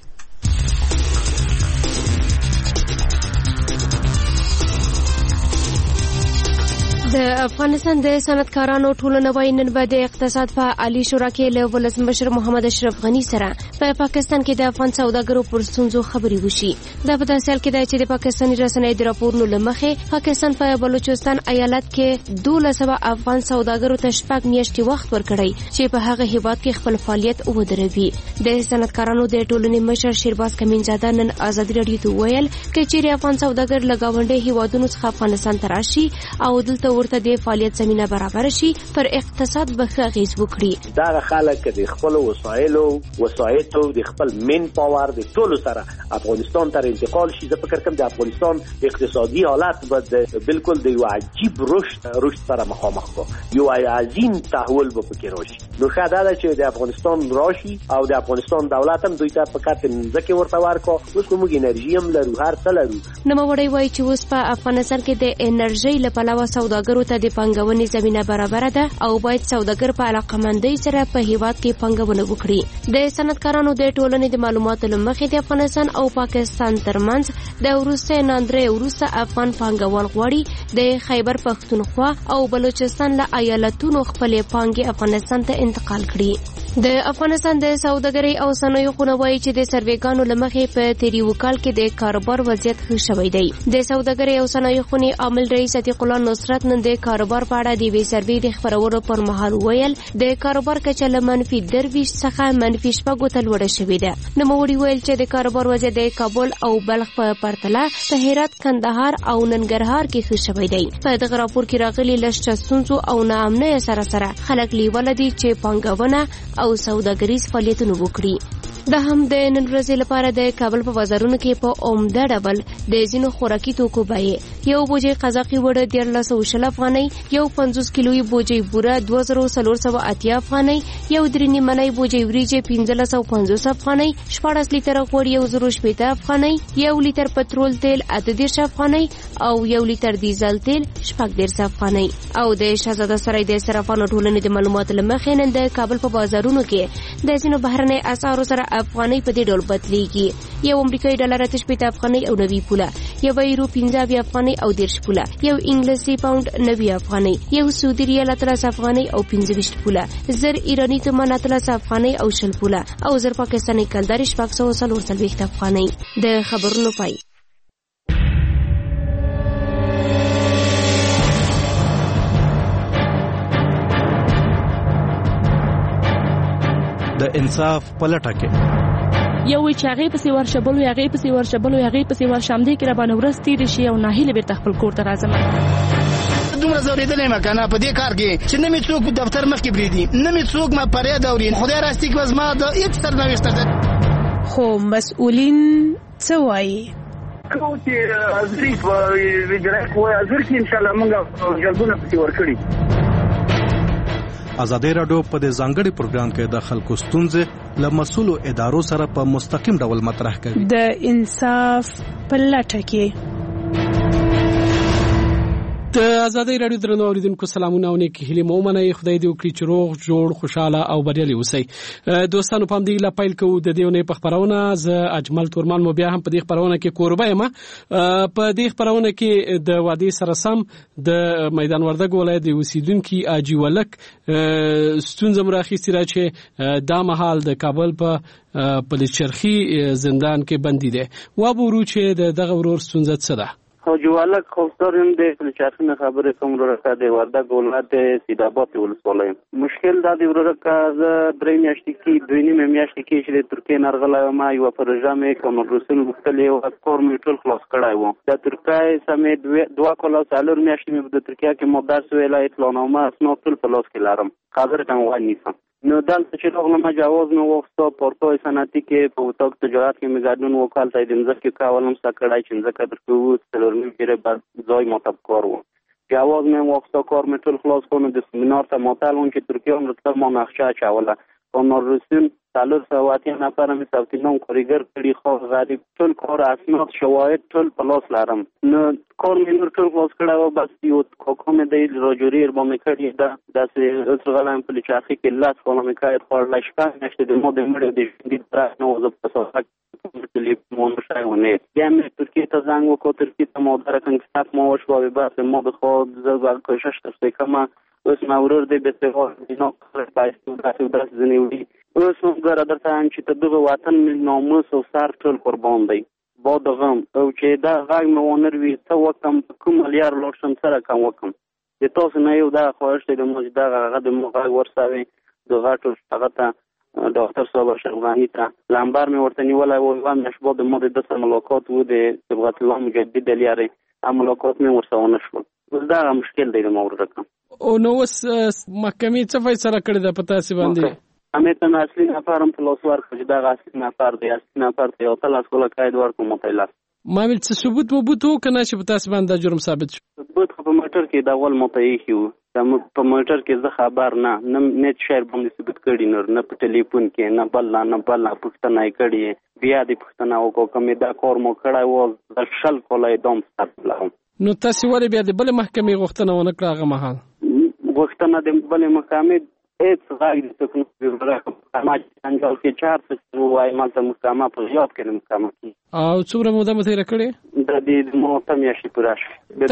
د افغانستان د صنعتکارانو ټولنه وايي نن به د اقتصاد په عالی شورا کې له ولسمشر محمد اشرف غنی سره په پاکستان کې د افغان سوداګرو پر ستونزو خبرې وشي. دا په داسې حال کې دی چې د پاکستاني رسنیو د راپورونو له مخې پاکستان په بلوچستان ایالت کې 1200 افغان سوداګرو ته 6 میاشتې وخت ورکړی چې په هغه هیواد کې خپل فعالیت ودروي. د صنعتکارانو د ټولنې مشر شیرباز کمینزاده نن ازادي رادیو ته ویل چې افغان سوداګر لګاونډي هیوادونو څخه افغانستان ته راشي او دلته ورته د فعالیت زمينه برابر شي پر اقتصاد به اغیز وکړي. دا خلک د خپل وسایلو د خپل مین پاور د ټولو سره افغانستان ته انتقال شي. زه فکر کوم د افغانستان اقتصادي حالت به بالکل د یو عجیب رشد سره مخامخ کو، یو عظیم تحول به پکې راشي. نو ښه ده چې د افغانستان راشي او د افغانستان دولت هم دوی ته فقط ځکه ورته ورکو. اوس موږ انرژي هم لرو، هر څه لرو. نو وړي وایي چې اوس په افغانستان کې د انرژي لپاره سوداګرو ته د پنګونې زمينه برابر ده او باید سوداګر په علاقمندۍ سره په هیواد کې پنګونه وکړي. د صنعتکارانو د ټولنې د معلوماتو لمخې د افغانستان او پاکستان ترمنځ د وروسته ناندرې وروسته افغان پنګوال غواړي د خیبر پښتونخوا او بلوچستان له ایالتونو خپل پانګې افغانستان ته انتقال کړي. د افغانستان د سوداګرۍ او صنایعو خونه وايي چې د سروېګانو لمخې په تیری وکال کې د کاروبار وضعیت ښه شوی دی. د سوداګرۍ او صنایعو خونې عامل رئیس عتیق الله نصرت نن د کاروبار په اړه د وی سروې د خبرولو پر مهال ویل د کاروبار کچه له منفي 23 څخه منفي 6 ته لوړه شوې ده. نوموړي ویل چې د کاروبار وضعیت د کابل او بلخ په پرتله په هرات، کندهار او ننګرهار کې ښه شوی دی. په دغه راپور کې راغلي لږ ستونزو او ناامنۍ سره خلک لیواله دي چې پنګونه او او سوداګریز فعالیتونه وکړي. دا هم د نن ورځې لپاره د کابل په بازارونو کې په عمده ډول د ځینو خوراکي توکو بیې. یو بوجۍ قزاقي وړه 1320 افغانۍ، یو 50 کیلویي بوجۍ بوره 2480 افغانۍ، یو 3 نیمه بوجۍ وریجې 1550 افغانۍ، 14 لیتره غوړ 1080 افغانۍ، 1 لیتر پټرول تیل 38 افغانۍ او 1 لیتر ډیزل تیل 14 افغانۍ. او د شهزاده سرای د صرافانو ټولنې د معلوماتو لمخې نن د کابل په بازارونو کې د ځینو بهرنۍ اسعارو سره افغانۍ په دې ډول بدلیږي. یو امریکایي ډالر 88 افغانۍ او 90 پوله، یو یورو 15 افغانۍ او 10 پوله، یو انګلیسي پاوند 90 افغانۍ، یو سعودي ریال 13 افغانۍ او 25 پوله، زر ایرانی تومان 13 افغانۍ او 20 پوله او زر پاکستاني کلدار 440 افغانۍ. د خبرونو پای. د انصاف پلټه کې یو چې هغه پسې ورشبل او هغه پسې ورشبل او هغه پسې ورشامدې کې را باندې ورستې دي شي او ناهیله بیرته خپل کور ته راځم. دومره زوریدلې مکانه په دې کار کې چې نه می څوک دفتر مخ کې بریدي، نه می څوک ما پرې دورین. خدای راستي کې وزما د هیڅ سرنوشت ده. خو مسؤلین څه وایي؟ کوم چې ازري ویجرای کوی ازر کې ان شاء الله موږ جلبونه پکې ورکړي. ازادي راډیو په دې ځانګړي پروګرام کې د خلکو ستونزې له مسؤلو ادارو سره په مستقیم ډول مطرح کوي. د انصاف پلټه کې د ازادي راډیو درنو اوریدونکو سلامونه او نیک هیلې مو منئ. خدای دې وکړي چې روغ جوړ خوشاله او بریالي اوسئ. دوستانو په دې لا پیل کوو د دیونه په خبرونه. ز اجمل تورمان مو بیا هم په دې خبرونه کې کوربه یم. په دې خبرونه کې د وادي سره سم د میدان وردګ ولایت د اوسیدونکو اجي ولک ستونزه مراخیستی را چې دا مهال د کابل په پلیچرخي زندان کې بندي دي. و بورو چې دغه ورور ستونزه څه ده؟ جوالک خوستاریم د پلیچرخي خبره کوم ورته د وردګ ولایت سیداباد ولسوالۍ. مشکل دا دی ورکه ز درې میاشتې کې 2.5 میاشتې کې چې ترکیه نرغله ما یو پروژه مې کوم روسن وکړلې او کور مې ټول خلاص کړای و. د ترکیه سمې 2 کال سالور میاشتې مې د ترکیه کې مدرس ویلا اطلاعنامه اسناد ټول په لاس کې لرم. خبره کوم ونیسم. نو دلته چې راغلم جواز مې وغوښته پورتوی صنعتي کې په وټاک تجارت کې مې ګډون وکړ. ته د ځکه کولم سکړای چې ځکه درکو څلورمې پیره بعد ځای مطابق کار و. جواز مې وغوښته کار مې ټول خلاص کړم. د سیمینار ته متعلق چې ترکیه هم راتله ما نقشه چاوله. نورسین سالور سواتي نفر مې ساوتینوم کوریګر کړي خو غریب ټول کار اسناد شواهد ټول په لاس لرم. نو کار مې نور ټول خلاص کړه او بس یو کومه د راجوري باندې کړی دا داسې غلام په لچاخي کې لاس کومه کار خور لشکا نشته د مو د مړ د دې تر نو زه په صفه مون شایونه یم ترکیه ته زنګ وکړ. ترکیه ته مو درکن کتاب مو شو به بس مو د خو زغال کوشش ترسه کما اوس ما ورور دې به څه نو پایستو تاسو درس زنیوي. اوس وګوره درته چې ته دغه وطن ناموس او سر ټول قربان دی. با دغم او چې دا غږ مې ونروي څه وکم کوم مليار لوشم سره کوم وکم. د تاسو نه یو دا خواهش دی د موږ دا غږ د موږ ورسوي د غاټو هغه ته ډاکټر صاحب شرغانی ته لامبر مې ورته نیولای و غو مشبو د مو د ملاقات و د صبغت الله مجدد لري ملاقات مې ورسره نشو. دا مشکل دی د موضوع رقم او نو وس محکمې څه فیصله کړې ده پتا سی باندې؟ امه ته اصلي نفرم په لوس ورکړ چې دا اصلي نفر دی. اصلي نفر ته یو تل اسکوله قید ورکوم متعلق ما ویل څه ثبوت وبوتو کنه چې پتا سی باندې جرم ثابت شو. ثبوت په موټر کې دا ول متعیخ یو په موټر کې زه خبر نه شهر باندې ثبوت کړی نه په ټلیفون کې نه بل پښتنه کړی بیا د پښتنه او کومه دا کور مو کړای و د شل کولای دوم ستاسو. نو تاسو ولې بیا د بل محکمې غوښتنه ونه کړه هغه مهال؟ غوښتنه د بل محکمې هیڅ غږ د تکنالوژي ورکه محکمه څنګه کې 4 وای مالته محکمه په یاد کې محکمه کې او څومره موده مته راکړي د دې موته میاشتې پوره شي.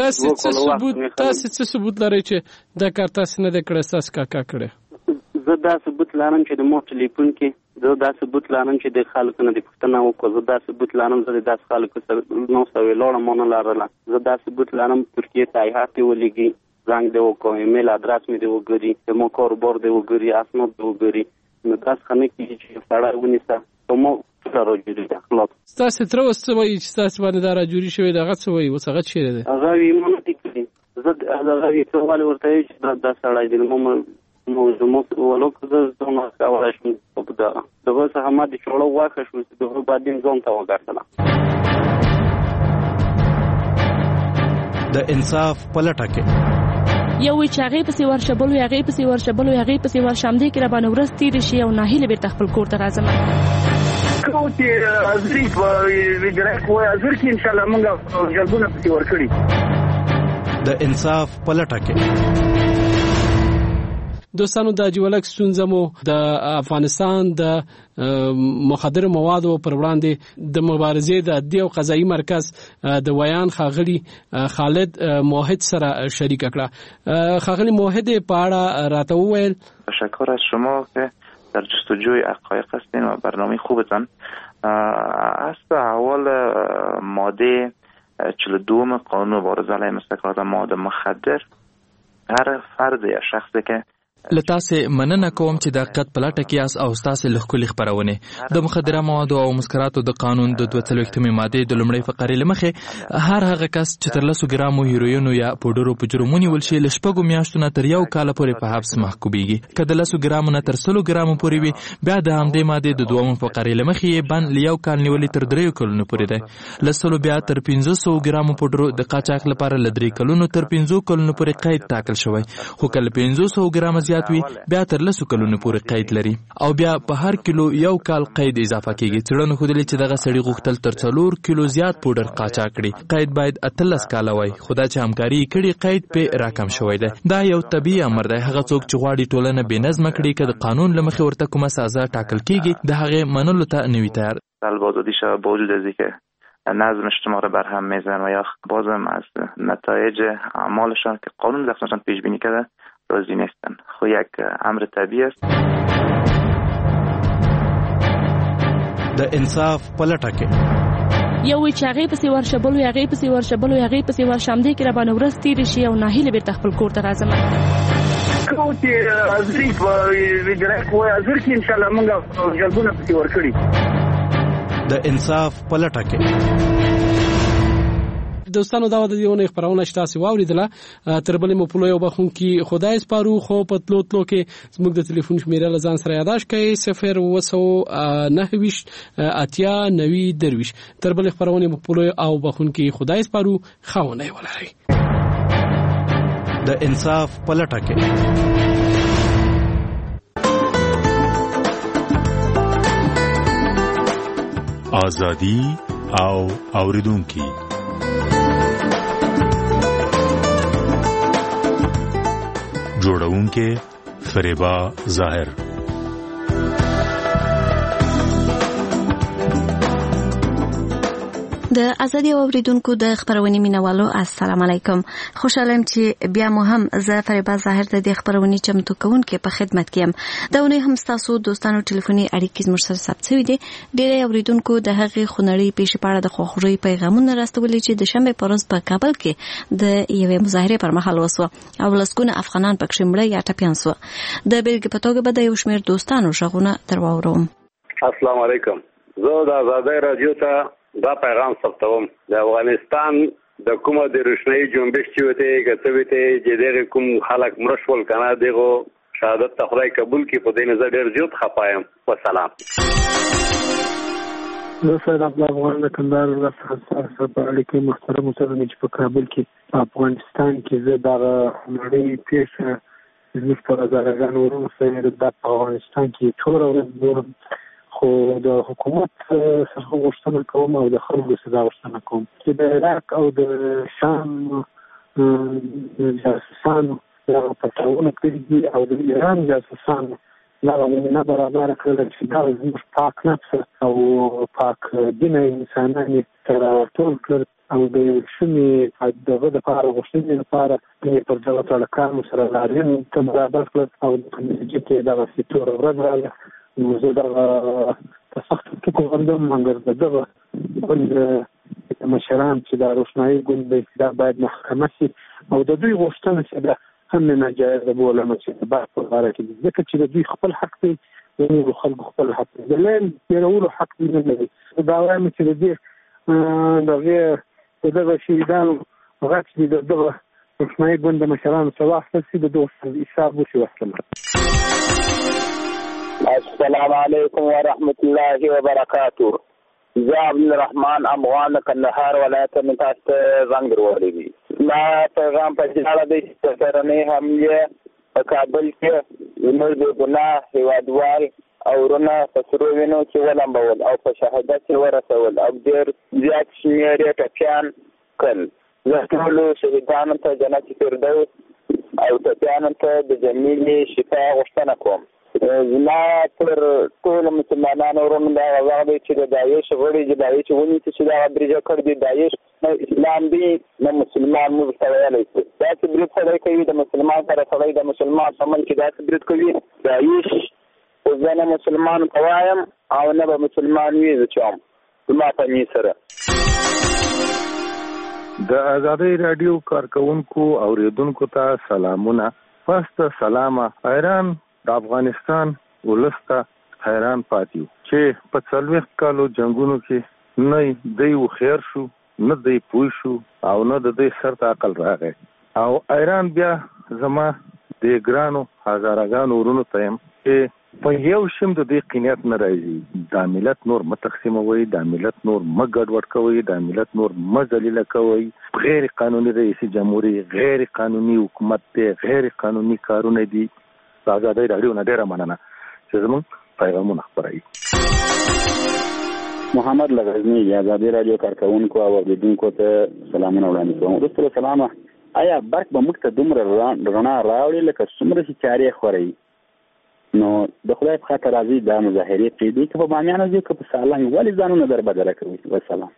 تاسو څه ثبوت لرئ چې دا کار تاسو نه کړی تاسو کا کړی؟ زه دا ثبوت لرم چې د مو ټلیفون کې زه دا ثبوت لرم چې د خلکو نه د پښتنه وکړه. زه دا ثبوت لرم چې د خلکو سره نو سوي لوړه مونږ لرله. زه دا ثبوت لرم ترکیه ته هاتي ولګي زنګ دی وکړ ایمیل ادرس مې دی وګوري د مو کاروبار دی وګوري اسناد دی وګوري. نو تاسو خنه کې چې سړی ونیسه کومو سره جوړی د اخلاق تاسو تر اوسه وایي چې تاسو باندې دا راجوري شوی دغه څه وایي وسغه چیرې ده؟ هغه وی مونږ ټیک دي. زه هغه وی سوال ورته چې دا سړی دی مو زموږ ولوک زه نه کولای شم دغه څخه ما د چوړو واخه شو چې دغه بعدين ځان ته وګرځله. د انصاف پلټه کې یو وی چې هغه پسې ورشبل وي هغه پسې ورشبل وي هغه پسې ورشامدې کې را باندې ورځ تیر شي او ناهیله بیرته خپل کور ته راځم. کوتي ازري په ویډرک وای ازر کې ان شاء الله موږ جلبونه پسې ورکړي. د انصاف پلټه کې دوستانو د جولک ستونزمو د افغانستان د مخدر موادو پر وړاندې د مبارزې د عدلي او قضایي مرکز د ویان خاغلی خالد موحد سره شریک کړه. خاغلی موحد په اړه راته وویل تشکر از شما که در جستجوی حقایق هستین و برنامه خوبتان. از اول ماده 42 قانون مبارزه علیه مستقرات مواد مخدر هر فرد یا شخصی که لتاسې مننه کوم چې د حقیقت پلاټه کې اس او تاسو لخوا خبرونه د مخدره موادو او مسکراتو د قانون د 42مې ماده د لومړۍ فقرې لمخې هر هغه کس چې تر 100 ګرامو هیروین یا پودرو په جرمونی ولشي لشپګو میاشتو نه تر یو کال پورې په حبس محکوميږي. کله 100 ګرامو نه تر 100 ګرامو پورې وي بیا د همدې ماده د 2مې فقرې لمخې بند لیو کال نیولې تر 3 کلونو پورې ده. لسلو بیا تر 500 ګرامو پودرو د قاچاق لپاره لدري کلونو تر 500 کلونو پورې قید ټاکل شوی. خو کله 500 ګرام بیا تر 100 کلونو پورې قید لري او بیا په هر کیلو یو کال قید اضافه کیږي. څېړنو ښودلې چې دغه سړي غوښتل تر 4 کیلو زیات پودر قاچاق کړي. قید باید 13 کاله وای. خدا چې همکاري کړي قید په راکم شوی دی. دا یو طبيعي امر دی. هغه څوک چې غواړي ټولنه بې نظم کړي که د قانون لمخې ورته کومه سزا ټاکل کیږي د هغه منلو ته نوي تیار. البته شب با وجود از اینکه نظم اجتماعی رو برهم میزنن و یا بازم از نتایج اعمالشان که قانون دستشان پیش بینی کرده راضی نیستن. خو یک امر طبیعی است. د انصاف پلټه کې یو وی چې هغه پسې ورشبل وي هغه پسې ورشبل وي هغه پسې ورشامدې کې را باندې ورځ تیر شي او ناهیله بیرته خپل کور ته راځم. کوتي ازري په ویډرک وای ازر کې ان شاء الله موږ جلبونه پسې ورکړي. د انصاف پلټه کې دوستانو دا د دیونه خبرونه شته سی واوریدله تر بلې مو پلو یو بخون کې خدای سپارو خو پتلو تلو کې زموږ د ټلیفون شمیره لزان سره یاداش کړئ 0 اتیا 90 درویش. تر بلې خبرونه مو پلو او بخون کې خدای سپارو خاونه ولري. د انصاف پلټه کې ازادي او اوریدونکو جوړونکې فریبا ظاهر. د ازادي اوریدونکو د خبرونې مینوالو السلام علیکم. خوشاله یم چې بیا مو هم زه فریبا ظاهر د دې خبرونې چمتو کوونکې په خدمت کې یم. دا ونی هم تاسو دوستانو ټلیفوني اړیکې زموږ سره ثبت شوي دي. ډېر اوریدونکو د هغې خونړۍ پیښې په اړه د خوښۍ پیغامونه راستولي چې د شنبې په ورځ په کابل کې د یوې مظاهرې پر مهال وسوه او لسګونه افغانان پکې مړه یا ټپیان سوه. د بیلګې په توګه به د یو شمېر دوستانو غږونه در واورم. السلام علیکم. زه د آزادۍ رادیو ته دا پیغام ثبتوم. د افغانستان د کومه د روشنايي جنبش چې وته غڅوي ته چې دغه کوم خلک مرشول کنه دغه شهادت ته خدای قبول کړي. په دې نظر ډېر زیات خپایم. والسلام. زه سید عبد الله افغان د کندهار ولایت په اړیکې محترم سره چې په کابل کې افغانستان کې زه د نړۍ پیښه زموږ په نظرګان ورو سره د افغانستان کې ټول ورځ خو د حکومت څخه غوښتنه کوم او د خلکو څخه غوښتنه کوم چې د عراق او د شام جاسوسانو دغه پټاونه کړي دي او د ایران جاسوسانو دغه نه برابر کړل چې دا زموږ پاک نفس او پاک دین انسانان تر ټول کړ او د شمې دغه د لپاره غوښتنې لپاره پر دغه تلکانو سره لارین ته برابر کړل او د نتیجې کې دغه ستور ورځ راغله. نو زه دغه سخت ټکو غندم مګر دغه مشران چې د روشنايي ګوند دی دا باید محکمه شي او د دوی غوښتنه چې دا هم ناجایزه بولم چې بعد په اړه کې ځکه چې د دوی خپل حق دی د نورو خلکو خپل حق دی د لین تیرولو حق دی نه لري. دا وایم چې د دې دغه شهیدانو غږ چې دغه روشنايي ګوند د مشرانو څخه واخیستل شي د دوی حساب وشي. والسلام. السلام علیکم ورحمت الله وبرکاته. زه عبدالرحمن افغان کندهار ولایت نه تاسو ته زنګ وروړی. ما پیغام په اړه د سرنې حمله په کابل کې زموږ د ګناه هیوادوال او ورونه په سرو وینو کې ولمبول او په شهادت ورسول او ډېر زیات شمېر یې ټپیان کړل. زه ټولو شهیدانو ته جنت فردوس او ټپیانو ته د جمیلې شفا غوښتنه کوم. زما پر ټول مسلمانانو ورونو دا غواړم دی چې د داعش غړي چې داعش ونی چې دا برجه کړ دی داعش اسلام دی نو مسلمان مو سره لای دا چې برید سره کوي د مسلمان سره سره د مسلمان سمون کې دا چې برید کوي داعش او ځنه مسلمان قوایم او نه به مسلمان وي ځم زما په ني سره. د آزادۍ رادیو کارکونکو او ریډونکو ته سلامونه. فاست سلامه. ایران د افغانستان ولسته حیران پاتیو چې په 40 کالو جنگونو کې نه دی خیر شو نه دی پوه شو او نه د دې سر ته عقل راغی او ایران بیا زما د ګرانو هزارګانو ورونو ته چې په یو شم د دې قناعت نه راځي. دا ملت نور متقسموي، دا ملت نور مګډوډ کوي، دا ملت نور مذلیل کوي. غیر قانوني رئیس جمهوریت، غیر قانوني حکومت دی، غیر قانوني کارونه دي. آزادۍ رادیو نه ډیره مننه چې زموږ پیغامونه خپروي. محمد لغزنی آزادۍ رادیو کارکونکو او اوریدونکو ته سلامونه وړاندې کوم. وروسته سلامه. آیا برق به موږ ته دومره رڼا راوړي لکه څومره چې چارې خوري؟ نو د خدای په خاطر راځي دا مظاهرې پرېږدي که په بامیانو ځي که په سالنګ ولې ځانونه دربدره کوي؟ وسلام.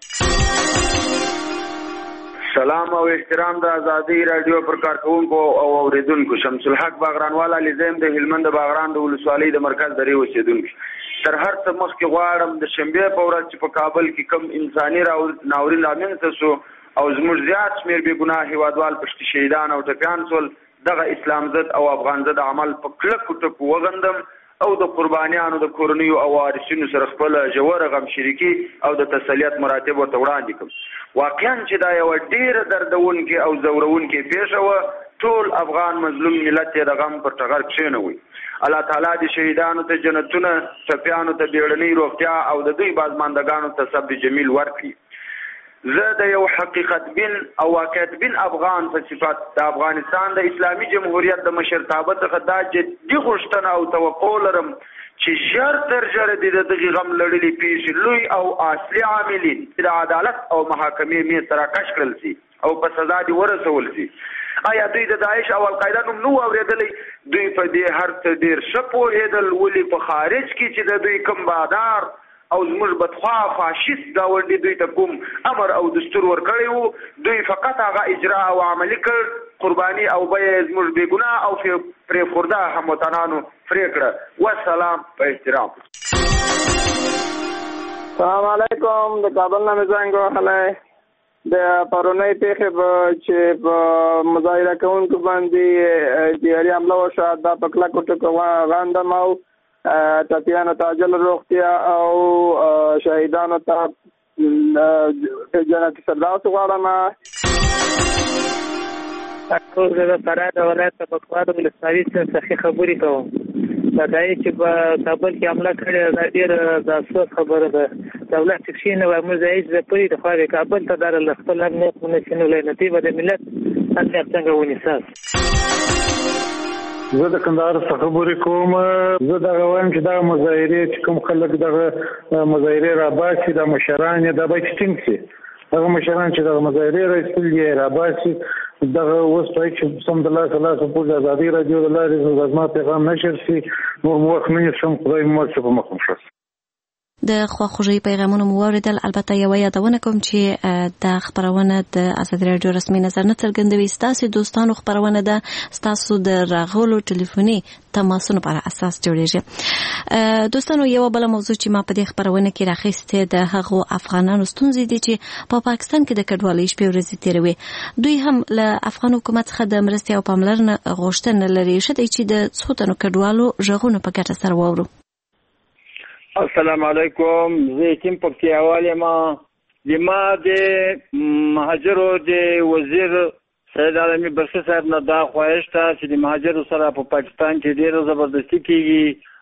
سلام او احترام د آزادۍ رادیو پر کارکونکو او اوریدونکو. شمس الحق باغرانوال علي زیم د هلمند باغران د ولسوالۍ د مرکز درې اوسیدونکو. تر هر څه مخکې غواړم د شنبې په ورځ چې په کابل کې کم انساني ناورین رامنځته شو او زموږ زیات شمېر بې ګناه هیوادوال پشتي شهیدان او ټپیان شول، دغه اسلام ضد او افغان ضد عمل په کلکو ټکو وغندم او د قربانیانو د کورنیو او وارثینو سره خپل ژوره غم شریکي او د تسلیت مراتب ورته وړاندې کړم. واقعا چې دا یو ډیره دردونکې او ځورونکې پیښه وه. ټول افغان مظلوم ملت یې د غم پر ټغر کښېنوي. الله تعالی د شهیدانو ته جنتونه، ټپیانو ته بیړنۍ روغتیا او د دوی بازماندګانو ته صبر جمیل ورکړي. زه د یو حقیقت بین او واقعیت بین افغان په صفت د افغانستان د اسلامي جمهوریت د مشرتابه څخه دا جدي غوښتنه او توقع لرم چې ژر تر ژره د دغې غم لړلې پیښې لوی او اصلي عاملین د عدالت او محاکمې میز ته راکش کړل سي او په سزا دې ورسول سي. آیا دوی د داعش او القاعده نوم نو اورېدلی؟ دوی په دې هر څه ډېر ښه پوهېدل. ولې په خارج کې چې د دوی کوم بادار او زموږ بدخوا فاشیست ګاونډي دوی ته کوم امر او دستور ورکړی وو، دوی فقط هغه اجرا او عملي کړ. قرباني او به زموږ بې ګناه او پرې خورده هموطنانو پرې کړه. والسلام په احترام. السلام علیکم. د کابل نه مې زنګ وهلی. د پرونۍ پیښې چې په مظاهره کوونکو باندې جاري حمله وشوه دا په کلکو ټکو غندم او ټپیانو ته عاجله روغتیا او شهیدانو ته جنت فردوس غواړم. زه د فراه د ولایت د پکتیا د ولسوالۍ څخه خبرې کوم. دا دی چې په کابل کې حمله کړې دا ډېره د افسوس خبره ده. دولت چې کښېنوي موږ د هېڅ د پورې د خوا کابل ته دا خپل امنیت ونه شینولی نو دوی به د ملت امنیت څنګه ونیساس. زه د کندهار څخه خبرې کوم. زه دغه وایم چې دغه مظاهرې چې کوم خلک دغه مظاهرې راباسي دا مشران یې دا باید ټینګ شي. دغه مشران چې دغه مظاهرې راایستل یې راباسي دغه اوس باید چې سم د لاسه پورې د ازادۍ راډیو د لارې زما پیغام نشر شي. نور مو وخت نه نیسم. خدای مو مل شه په مخ مو شه. د خواخوږۍ پیغامونه مو واورېدل. البته یوه یادونه کوم چې د خپرونه د ازادۍ راډیو رسمي نظر نه څرګندوي. ستاسو دوستانو خپرونه ده، ستاسو د راغلو ټلیفوني تماسونو پر اساس جوړیږي. دوستانو یو بل موضوع چې ما په دې خپرونه کې راخیسته د هغو افغانانو ستونزې دي چې په پاکستان کې د کډوالۍ شپې ورځې تیروي. دوی هم له افغان حکومت څخه د مرستې او پاملرنې غوښتنه لري. ښه دی چې د څو تنو کډوالو غږونه په ګډه سره واورو. السلام علیکم. زه یتیم پکتیاوال یم. ما د مهاجرو د وزیر سید عالمي برسي صاحب نه دا خواهش ته چې د مهاجرو سره په پاکستان کې ډېره زبردستي کېږي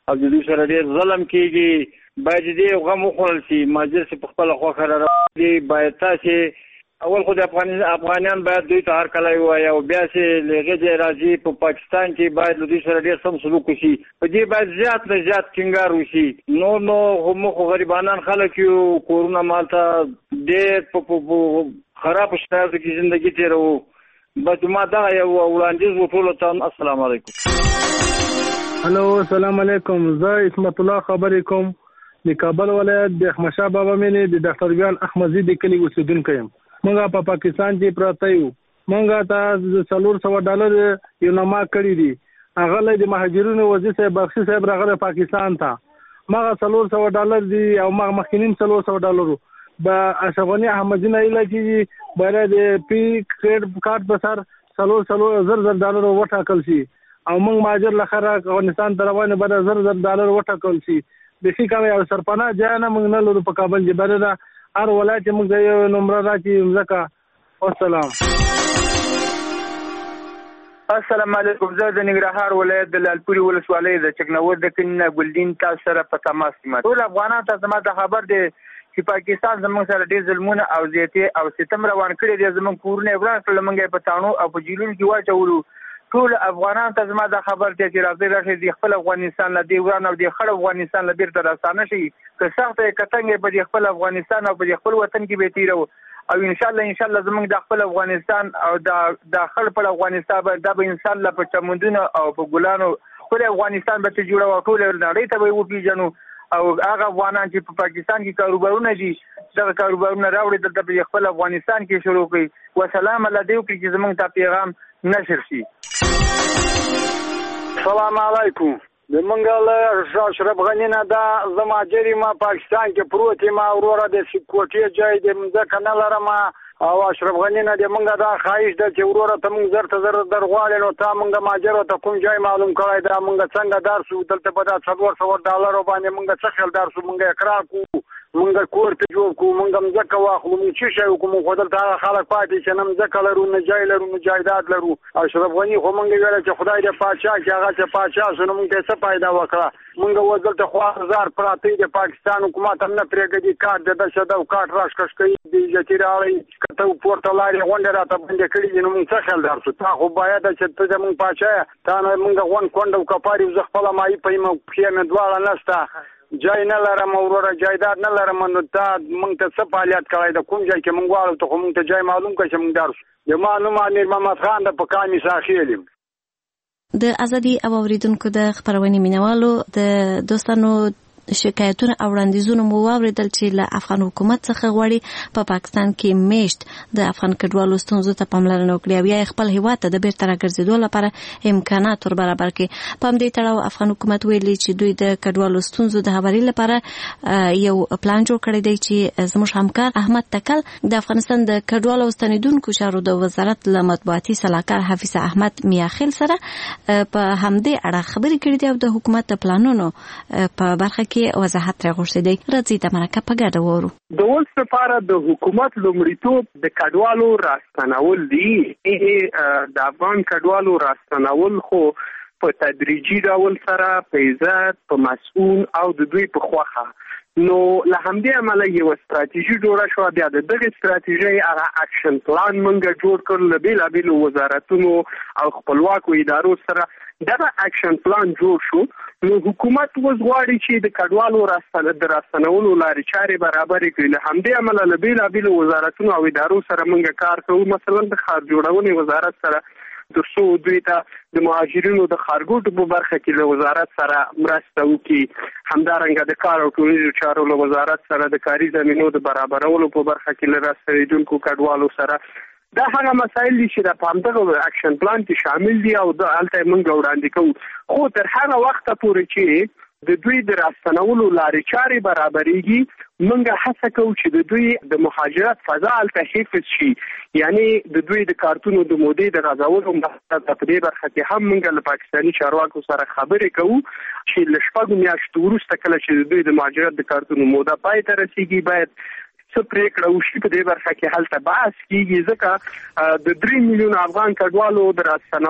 او د دوی سره ډیر ظلم کیږي باید دې غم وخورل شي ماجر چې په خپل خوخه راځي باید تاسو اول خو د افغانان باید دوی ته هر کله وایي او بیا چې لږه دې راځي په پاکستان کې باید دوی سره ډیر سم سلوک وشي په دې باید زیات نه زیات ټینګار وشي نو موږ غریبانان خلک یو کورونه مالته ډیر په خراب شرایطو کې ژوندۍ تیرو بس ما دا یو وړاندیز وټول ته السلام علیکم هلو السلام علیکم زه اسمت الله خبرې کوم د کابل ولایت د احمدشاه بابا مینې د ډاکټر ویال احمدزي د کلی اوسیدونکی یم مونږه په پاکستان کې پراته یو مونږه ته $400 یو نامه کړی دي هغه له د مهاجرینو وزیر صاحب بخشي صاحب راغله پاکستان ته ماغه $400 دي او ماغه مخکینیم $400 با اشغانی احمدزي نه لکه بره د پی کریډ کارت په سر $400 وټاکل شي او مونږ مهاجر لخره افغانستان ته روانه بره $400 وټاکل شي د شي کوي او سرپناه ځای نه مونږ نه لرو په کابل کې بره هر ولایت موږ د یو نمبر راځي مزکه والسلام السلام علیکم زه د ننګرهار ولایت د لالپوري ولسوالۍ د چکنور د کینه ګلدین تاسو سره په تماس کې ټول افغانان ته زما د خبر دی چې پاکستان زموږ سره ډېر ظلمونه او زیاتې او ستم روان کړي دي زموږ کورونه وران کړل موږ په تاڼو او په جیلونو کې واچولو ټول افغانان ته زما د خبر دی چې راځي د خپل افغانستان له دی وران او د خپل افغانستان له بیرته راستانه شي که سخت کتنګ په خپل افغانستان او په خپل وطن کې به تیرو او ان شاء الله زموږ د خپل افغانستان او د خپل افغانستان د ان شاء الله په چمندونو او په ګلانو خپل افغانستان به جوړو ټول نړۍ ته به وپیژنو او هغه افغانان چې په پاکستان کې کاروبارونه دي دا کاروبارونه راوړي دلته په خپل افغانستان کې شروع کړي والسلام علیکم چې زموږ ته پیغام نشر شي السلام علیکم د منګل اشرف غنی نه دا زما جری ما پاکستان کې پروت ما وروره د کوټې ځای د مځکه نه لرم او اشرف غنی نه د منګه دا خواهش ده چې وروره ته موږ زر درغواړو نو ته موږ ماجر ته کوم ځای معلوم کړای دا موږ څنګه درسو دلته په دا $400 باندې موږ څه خل درسو موږ اقرار کو موږ کور ته جوړ کو موږ مځکه واخلو موږ چې شي کوم خو دلته خلک پاتې چې نم مځکه لرو نه جای لرو نه جایداد لرو اشرف غنی خو موږ ویل چې خدای دې پاچا چې هغه چې پاچا شنو موږ څه پیدا وکړه موږ وځل ته 1000 پراته د پاکستان حکومت هم نه پرېږدي کار د شدا او کار راشکش کوي د جتیرالي کته پورته لاري غونډه راته باندې کړی نو موږ څه خل درسو تا خو باید چې ته موږ پاچا تا نه موږ غون کونډو کپاري ز خپل مای په مو خیمه دواړه نشته جای نه لرم وروره جایداد نه لرم نو تا موږ ته څه فعالیت کوي د کوم ځای کې موږ واړو ته موږ ته جای معلوم کړي چې موږ درس د معلومه امیر محمد خان د پکانی ساخیلم د ازادي او اوریدونکو د خبرونې مینوالو د دوستانو شکایتونه او وړاندیزونه مو واوریدل چې له افغان حکومت څخه غواړي په پاکستان کې میشت د افغان کډوالو ستونزو ته پاملرنه وکړي او یا خپل هیواد ته د بیرته راګرځېدو لپاره امکانات ور برابر کړي په همدې تړاو افغان حکومت ویلي چې دوی د کډوالو ستونزو د هواري لپاره یو پلان جوړ کړی دی چې زموږ همکار احمد تکل د افغانستان د کډوالو ستنیدونکو چارو د وزارت له مطبوعاتي سلاکار حفیظ احمد میاخیل سره په همدې اړه خبرې کړې دي او د حکومت د پلانونو په برخه کې وضاحت راغوښتي دی راځي د مرکه په ګډه وورو د اوس لپاره د حکومت لومړیتوب د کډوالو راستنول دي د افغان کډوالو راستنول خو په تدریجي ډول سره په عزت په مسؤل او د دوی په خوخه نو له همدې عمله یو ستراتیژي جوړه شو بیا د دغه ستراتیژي هغه اکشن پلان موږ جوړ کړل بیلابیل وزارتونو او خپلواکو ادارو سره دا اکشن پلان جوړ شو نو حکومت وزغواړي چې د کډوالو راستنولو لارې چارې برابر کړي له همدې عمله له بیلابیل وزارتونو او ادارو سره موږ کار کوو مثلا د ښار جوړونې وزارت سره د څو دوی ته د مهاجرینو د خارګوټو په برخه کې له وزارت سره مرسته وکړي همدارنګه د کار او ټولنیزو چارو له وزارت سره د کاري زمینو د برابرولو په برخه کې له راستنیدونکو کډوالو سره دا هغه مسایل دي چې د همدغه اکشن پلان کې شامل دي او د هلته موږ وړاندې کوو خو تر هغه وخته پورې چې د دوی د راستنولو لارې چارې برابرېږي موږ هڅه کوو چې د دوی د مهاجرت فضا هلته حفظ شي یعنی د دوی د کارتونو د مودې د غځولو په دې برخه کې هم موږ له پاکستاني چارواکو سره خبرې کوو چې له 6 میاشتو وروسته کله چې د دوی د مهاجرت د کارتونو موده پای ته رسیږي باید څه پریکړه وشي په دې برخه کې هلته بحث کیږي، ځکه د 3 میلیون افغان کډوالو د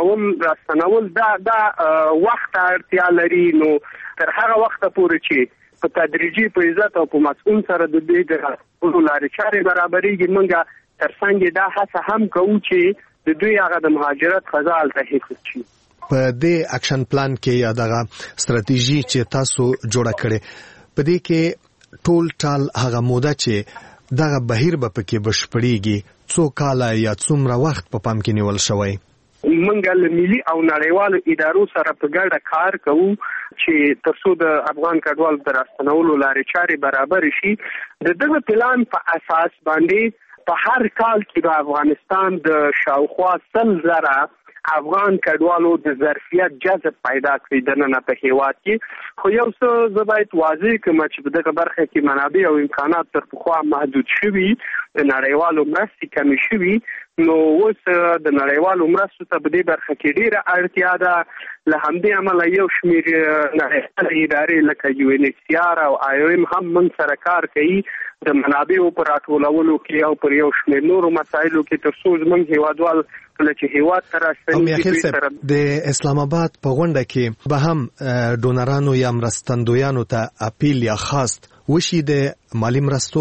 راستنول دا وخت اړتیا لري. نو تر هغه وخت پورې چې په تدریجي په عزت او په مسؤل سره د دې د لارې چارې برابرېږي، موږ ترڅنګ دا هڅه هم کوو چې د دوی هغه د مهاجرت فضا هلته حفظ شي. په دې اکشن پلان کې یا دغه ستراتیژي چې تاسو جوړه کړې په دې کې ټول ټال هغه موده چې دغه بهیر به پکې بشپړیږي څو کاله یا څومره وخت په پام کې نیول شوی؟ منګه له ملي او نړیوالو ادارو سره په ګډه کار کوو چې ترڅو د افغان کډوالو د راستنولو لارې چارې برابر شي. د دغه پلان په اساس باندې په هر کال کې د افغانستان د شاوخوا 100,000 افغان کډوالو د ظرفیت جذب پیدا کړی دننه په هیواد کې. خو یو څه زه باید واضح کړم چې په دغه برخه کې منابع او امکانات تر پخوا محدود شوي، د نړیوالو مرستې کمې شوي. نو اوس د نړیوالو مرستو ته په دې برخه کې ډیره اړتیا ده. له همدې امله یو شمېر نړیوالې ادارې لکه UNHCR او IOM هم موږ سره کار کوي د منابعو په راټولولو کې او پر یو شمېر نورو مسایلو کې ترڅو زموږ هیوادوال کله چې هیواد ته راستنیږي. د اسلام آباد په غونډه کې به هم ډونرانو یا مرستندویانو ته اپیل یا خواست وشي د مالی مرستو؟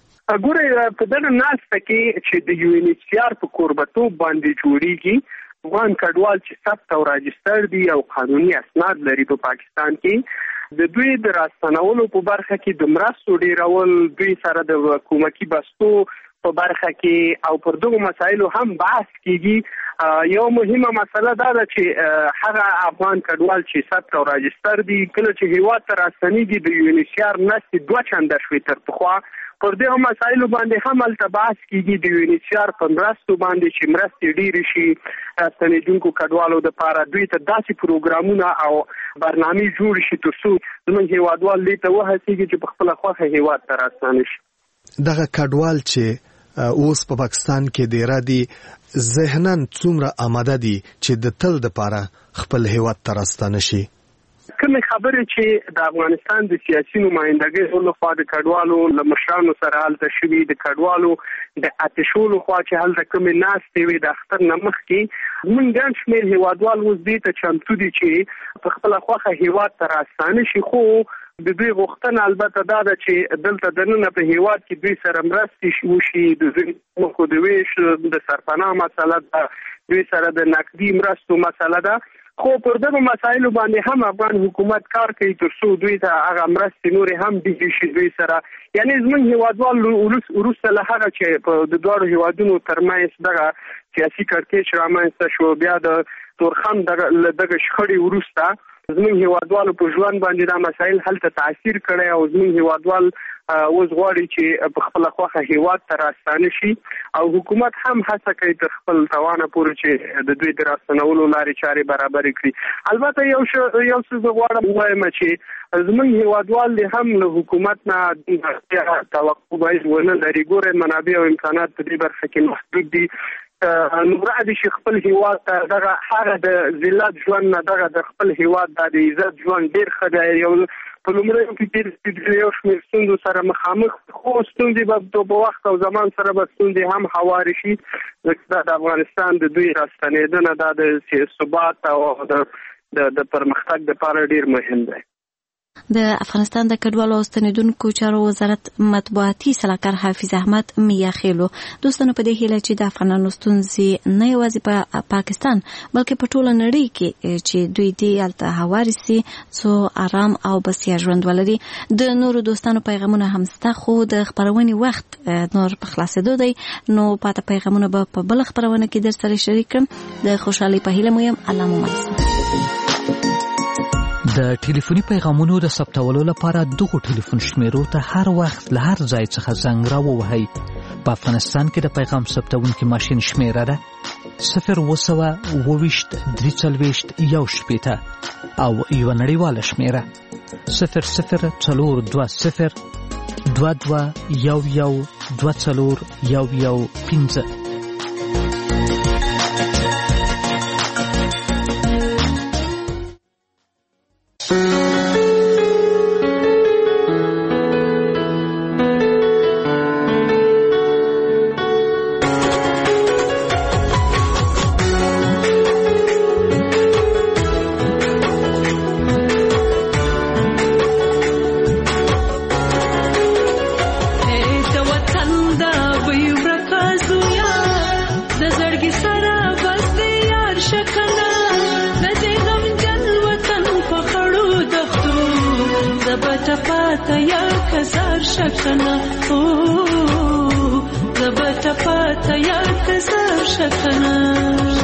ګوره په دغه ناسته کې چې د UNHCR په کوربتوب باندې جوړیږي، افغان کډوال چې ثبت او راجستر دي او قانوني اسناد لري په پاکستان کې، د دوی د راستنولو په برخه کې د مرستو ډیرول، دوی سره د حکومتي بستو په برخه کې او پر دغه مسایلو هم بحث کیږي. یو مهمه مسله دا ده چې هغه افغان کډوال چې ثبت او راجستر دي کله چې هیواد ته راستنیږي د UNHCR نسې 2 چنده شوي تر پخوا. پر دغه مسایلو باندې هم هلته بحث کیږي د UNHCR په مرستو باندې چې مرستې ډېرې شي راستنېدونکو کډوالو دپاره، دوی ته داسې پروګرامونه او برنامې جوړ شي ترڅو زموږ هیوادوال دې ته وهڅېږي چې په خپله خوښه هیواد ته راستانه شي. دغه کډوال چې اوس په پاکستان کې ډیره دي ذهناً څومره آماده دي چې د تل دپاره خپل هیواد ته راستانه شي؟ کومې خبرې چې د افغانستان د سیاسي نمایندګۍ لخوا د کډوالو له مشرانو سره هلته شوي، د کډوالو د اتشولو خوا چې هلته کومې ناستې وي د اختر نه مخکې، موږ ګڼ شمېر هیوادوال اوس دې ته چمتو دي چې په خپله خوښه هیواد ته راستانه شي. خو د دوی غوښتنه البته دا ده چې دلته دننه په هیواد کې دوی سره مرستې وشي، د دوی مخو د ویش د سرپناه مسله ده، دوی سره د نقدي مرستو مسله ده. خو پر دغه مسایلو باندې هم افغان حکومت کار کوي ترڅو دوی ته هغه مرستې نورې هم ډېرې شي دوی سره. یعنې زموږ هیوادوال وروسته له هغه چې په د دواړو هیوادونو ترمنځ دغه سیاسي کړکېچ رامنځته شو، بیا د تورخم دغه شخړې وروسته زموږ هیوادوالو په ژوند باندې دا مسایل هلته تاثیر کړی او زموږ هیوادوال اوس غواړي چې په خپله خوښه هیواد ته راستانه شي او حکومت هم هڅه کوي تر خپل توانه پورې چې د دوی د راستنولو لارې چارې برابرې کړي. البته یو څه زه غواړم ووایم چې زموږ هیوادوال دې هم له حکومت نه توقع باید ونه لري. ګوره منابع او امکانات په دې برخه کې محدود دي. نو راځي چې خپل هیواد ته دغه هغه د ذلت ژوند نه دغه د خپل هیواد د عزت ژوند ډېر ښه دی. یو په لومړیو کې یو شمېر ستونزو سره مخامخ، خو ستونزې به په وخت او زمان سره به ستونزې هم هوارې شي. ځکه دا د افغانستان د دوی راستنېدنه دا د ثبات او د پرمختګ لپاره ډېر مهم دی. د افغانستان د کډوالو او ستنېدونکو چارو وزارت مطبوعاتي سلاکار حافظ احمد میاخیلو دوستانو په دې هیله چې د افغانانو ستونزې نه یوازې په پاکستان بلکې په ټوله نړۍ کې چې دوی دې هلته هوارې سي څو آرام او بسیا ژوند ولري. د نورو دوستانو پیغامونه هم سته، خو د خپرونې وخت نور په خلاصېدو دی، نو پاته پیغامونه به په بله خپرونه کې در سره شریک کړم. د خوشحالۍ په هیله مو یم. الله مو مل. د ټلیفوني پیغامونو د ثبتولو لپاره دغو ټلیفون شمیرو ته هر وخت له هر ځای څخه زنګ راووهئ. په افغانستان کې د پیغام ثبتونکي ماشین شمیره ده 020 340 1 او یوه نړیواله شمیره 00 22 11 24 15. زړګي سره بس دې یار شکنه د دې غم جن وطن په خړو دښتو زبټ پاته یا کزار شکنه زبټ پاته یا کزار شکنه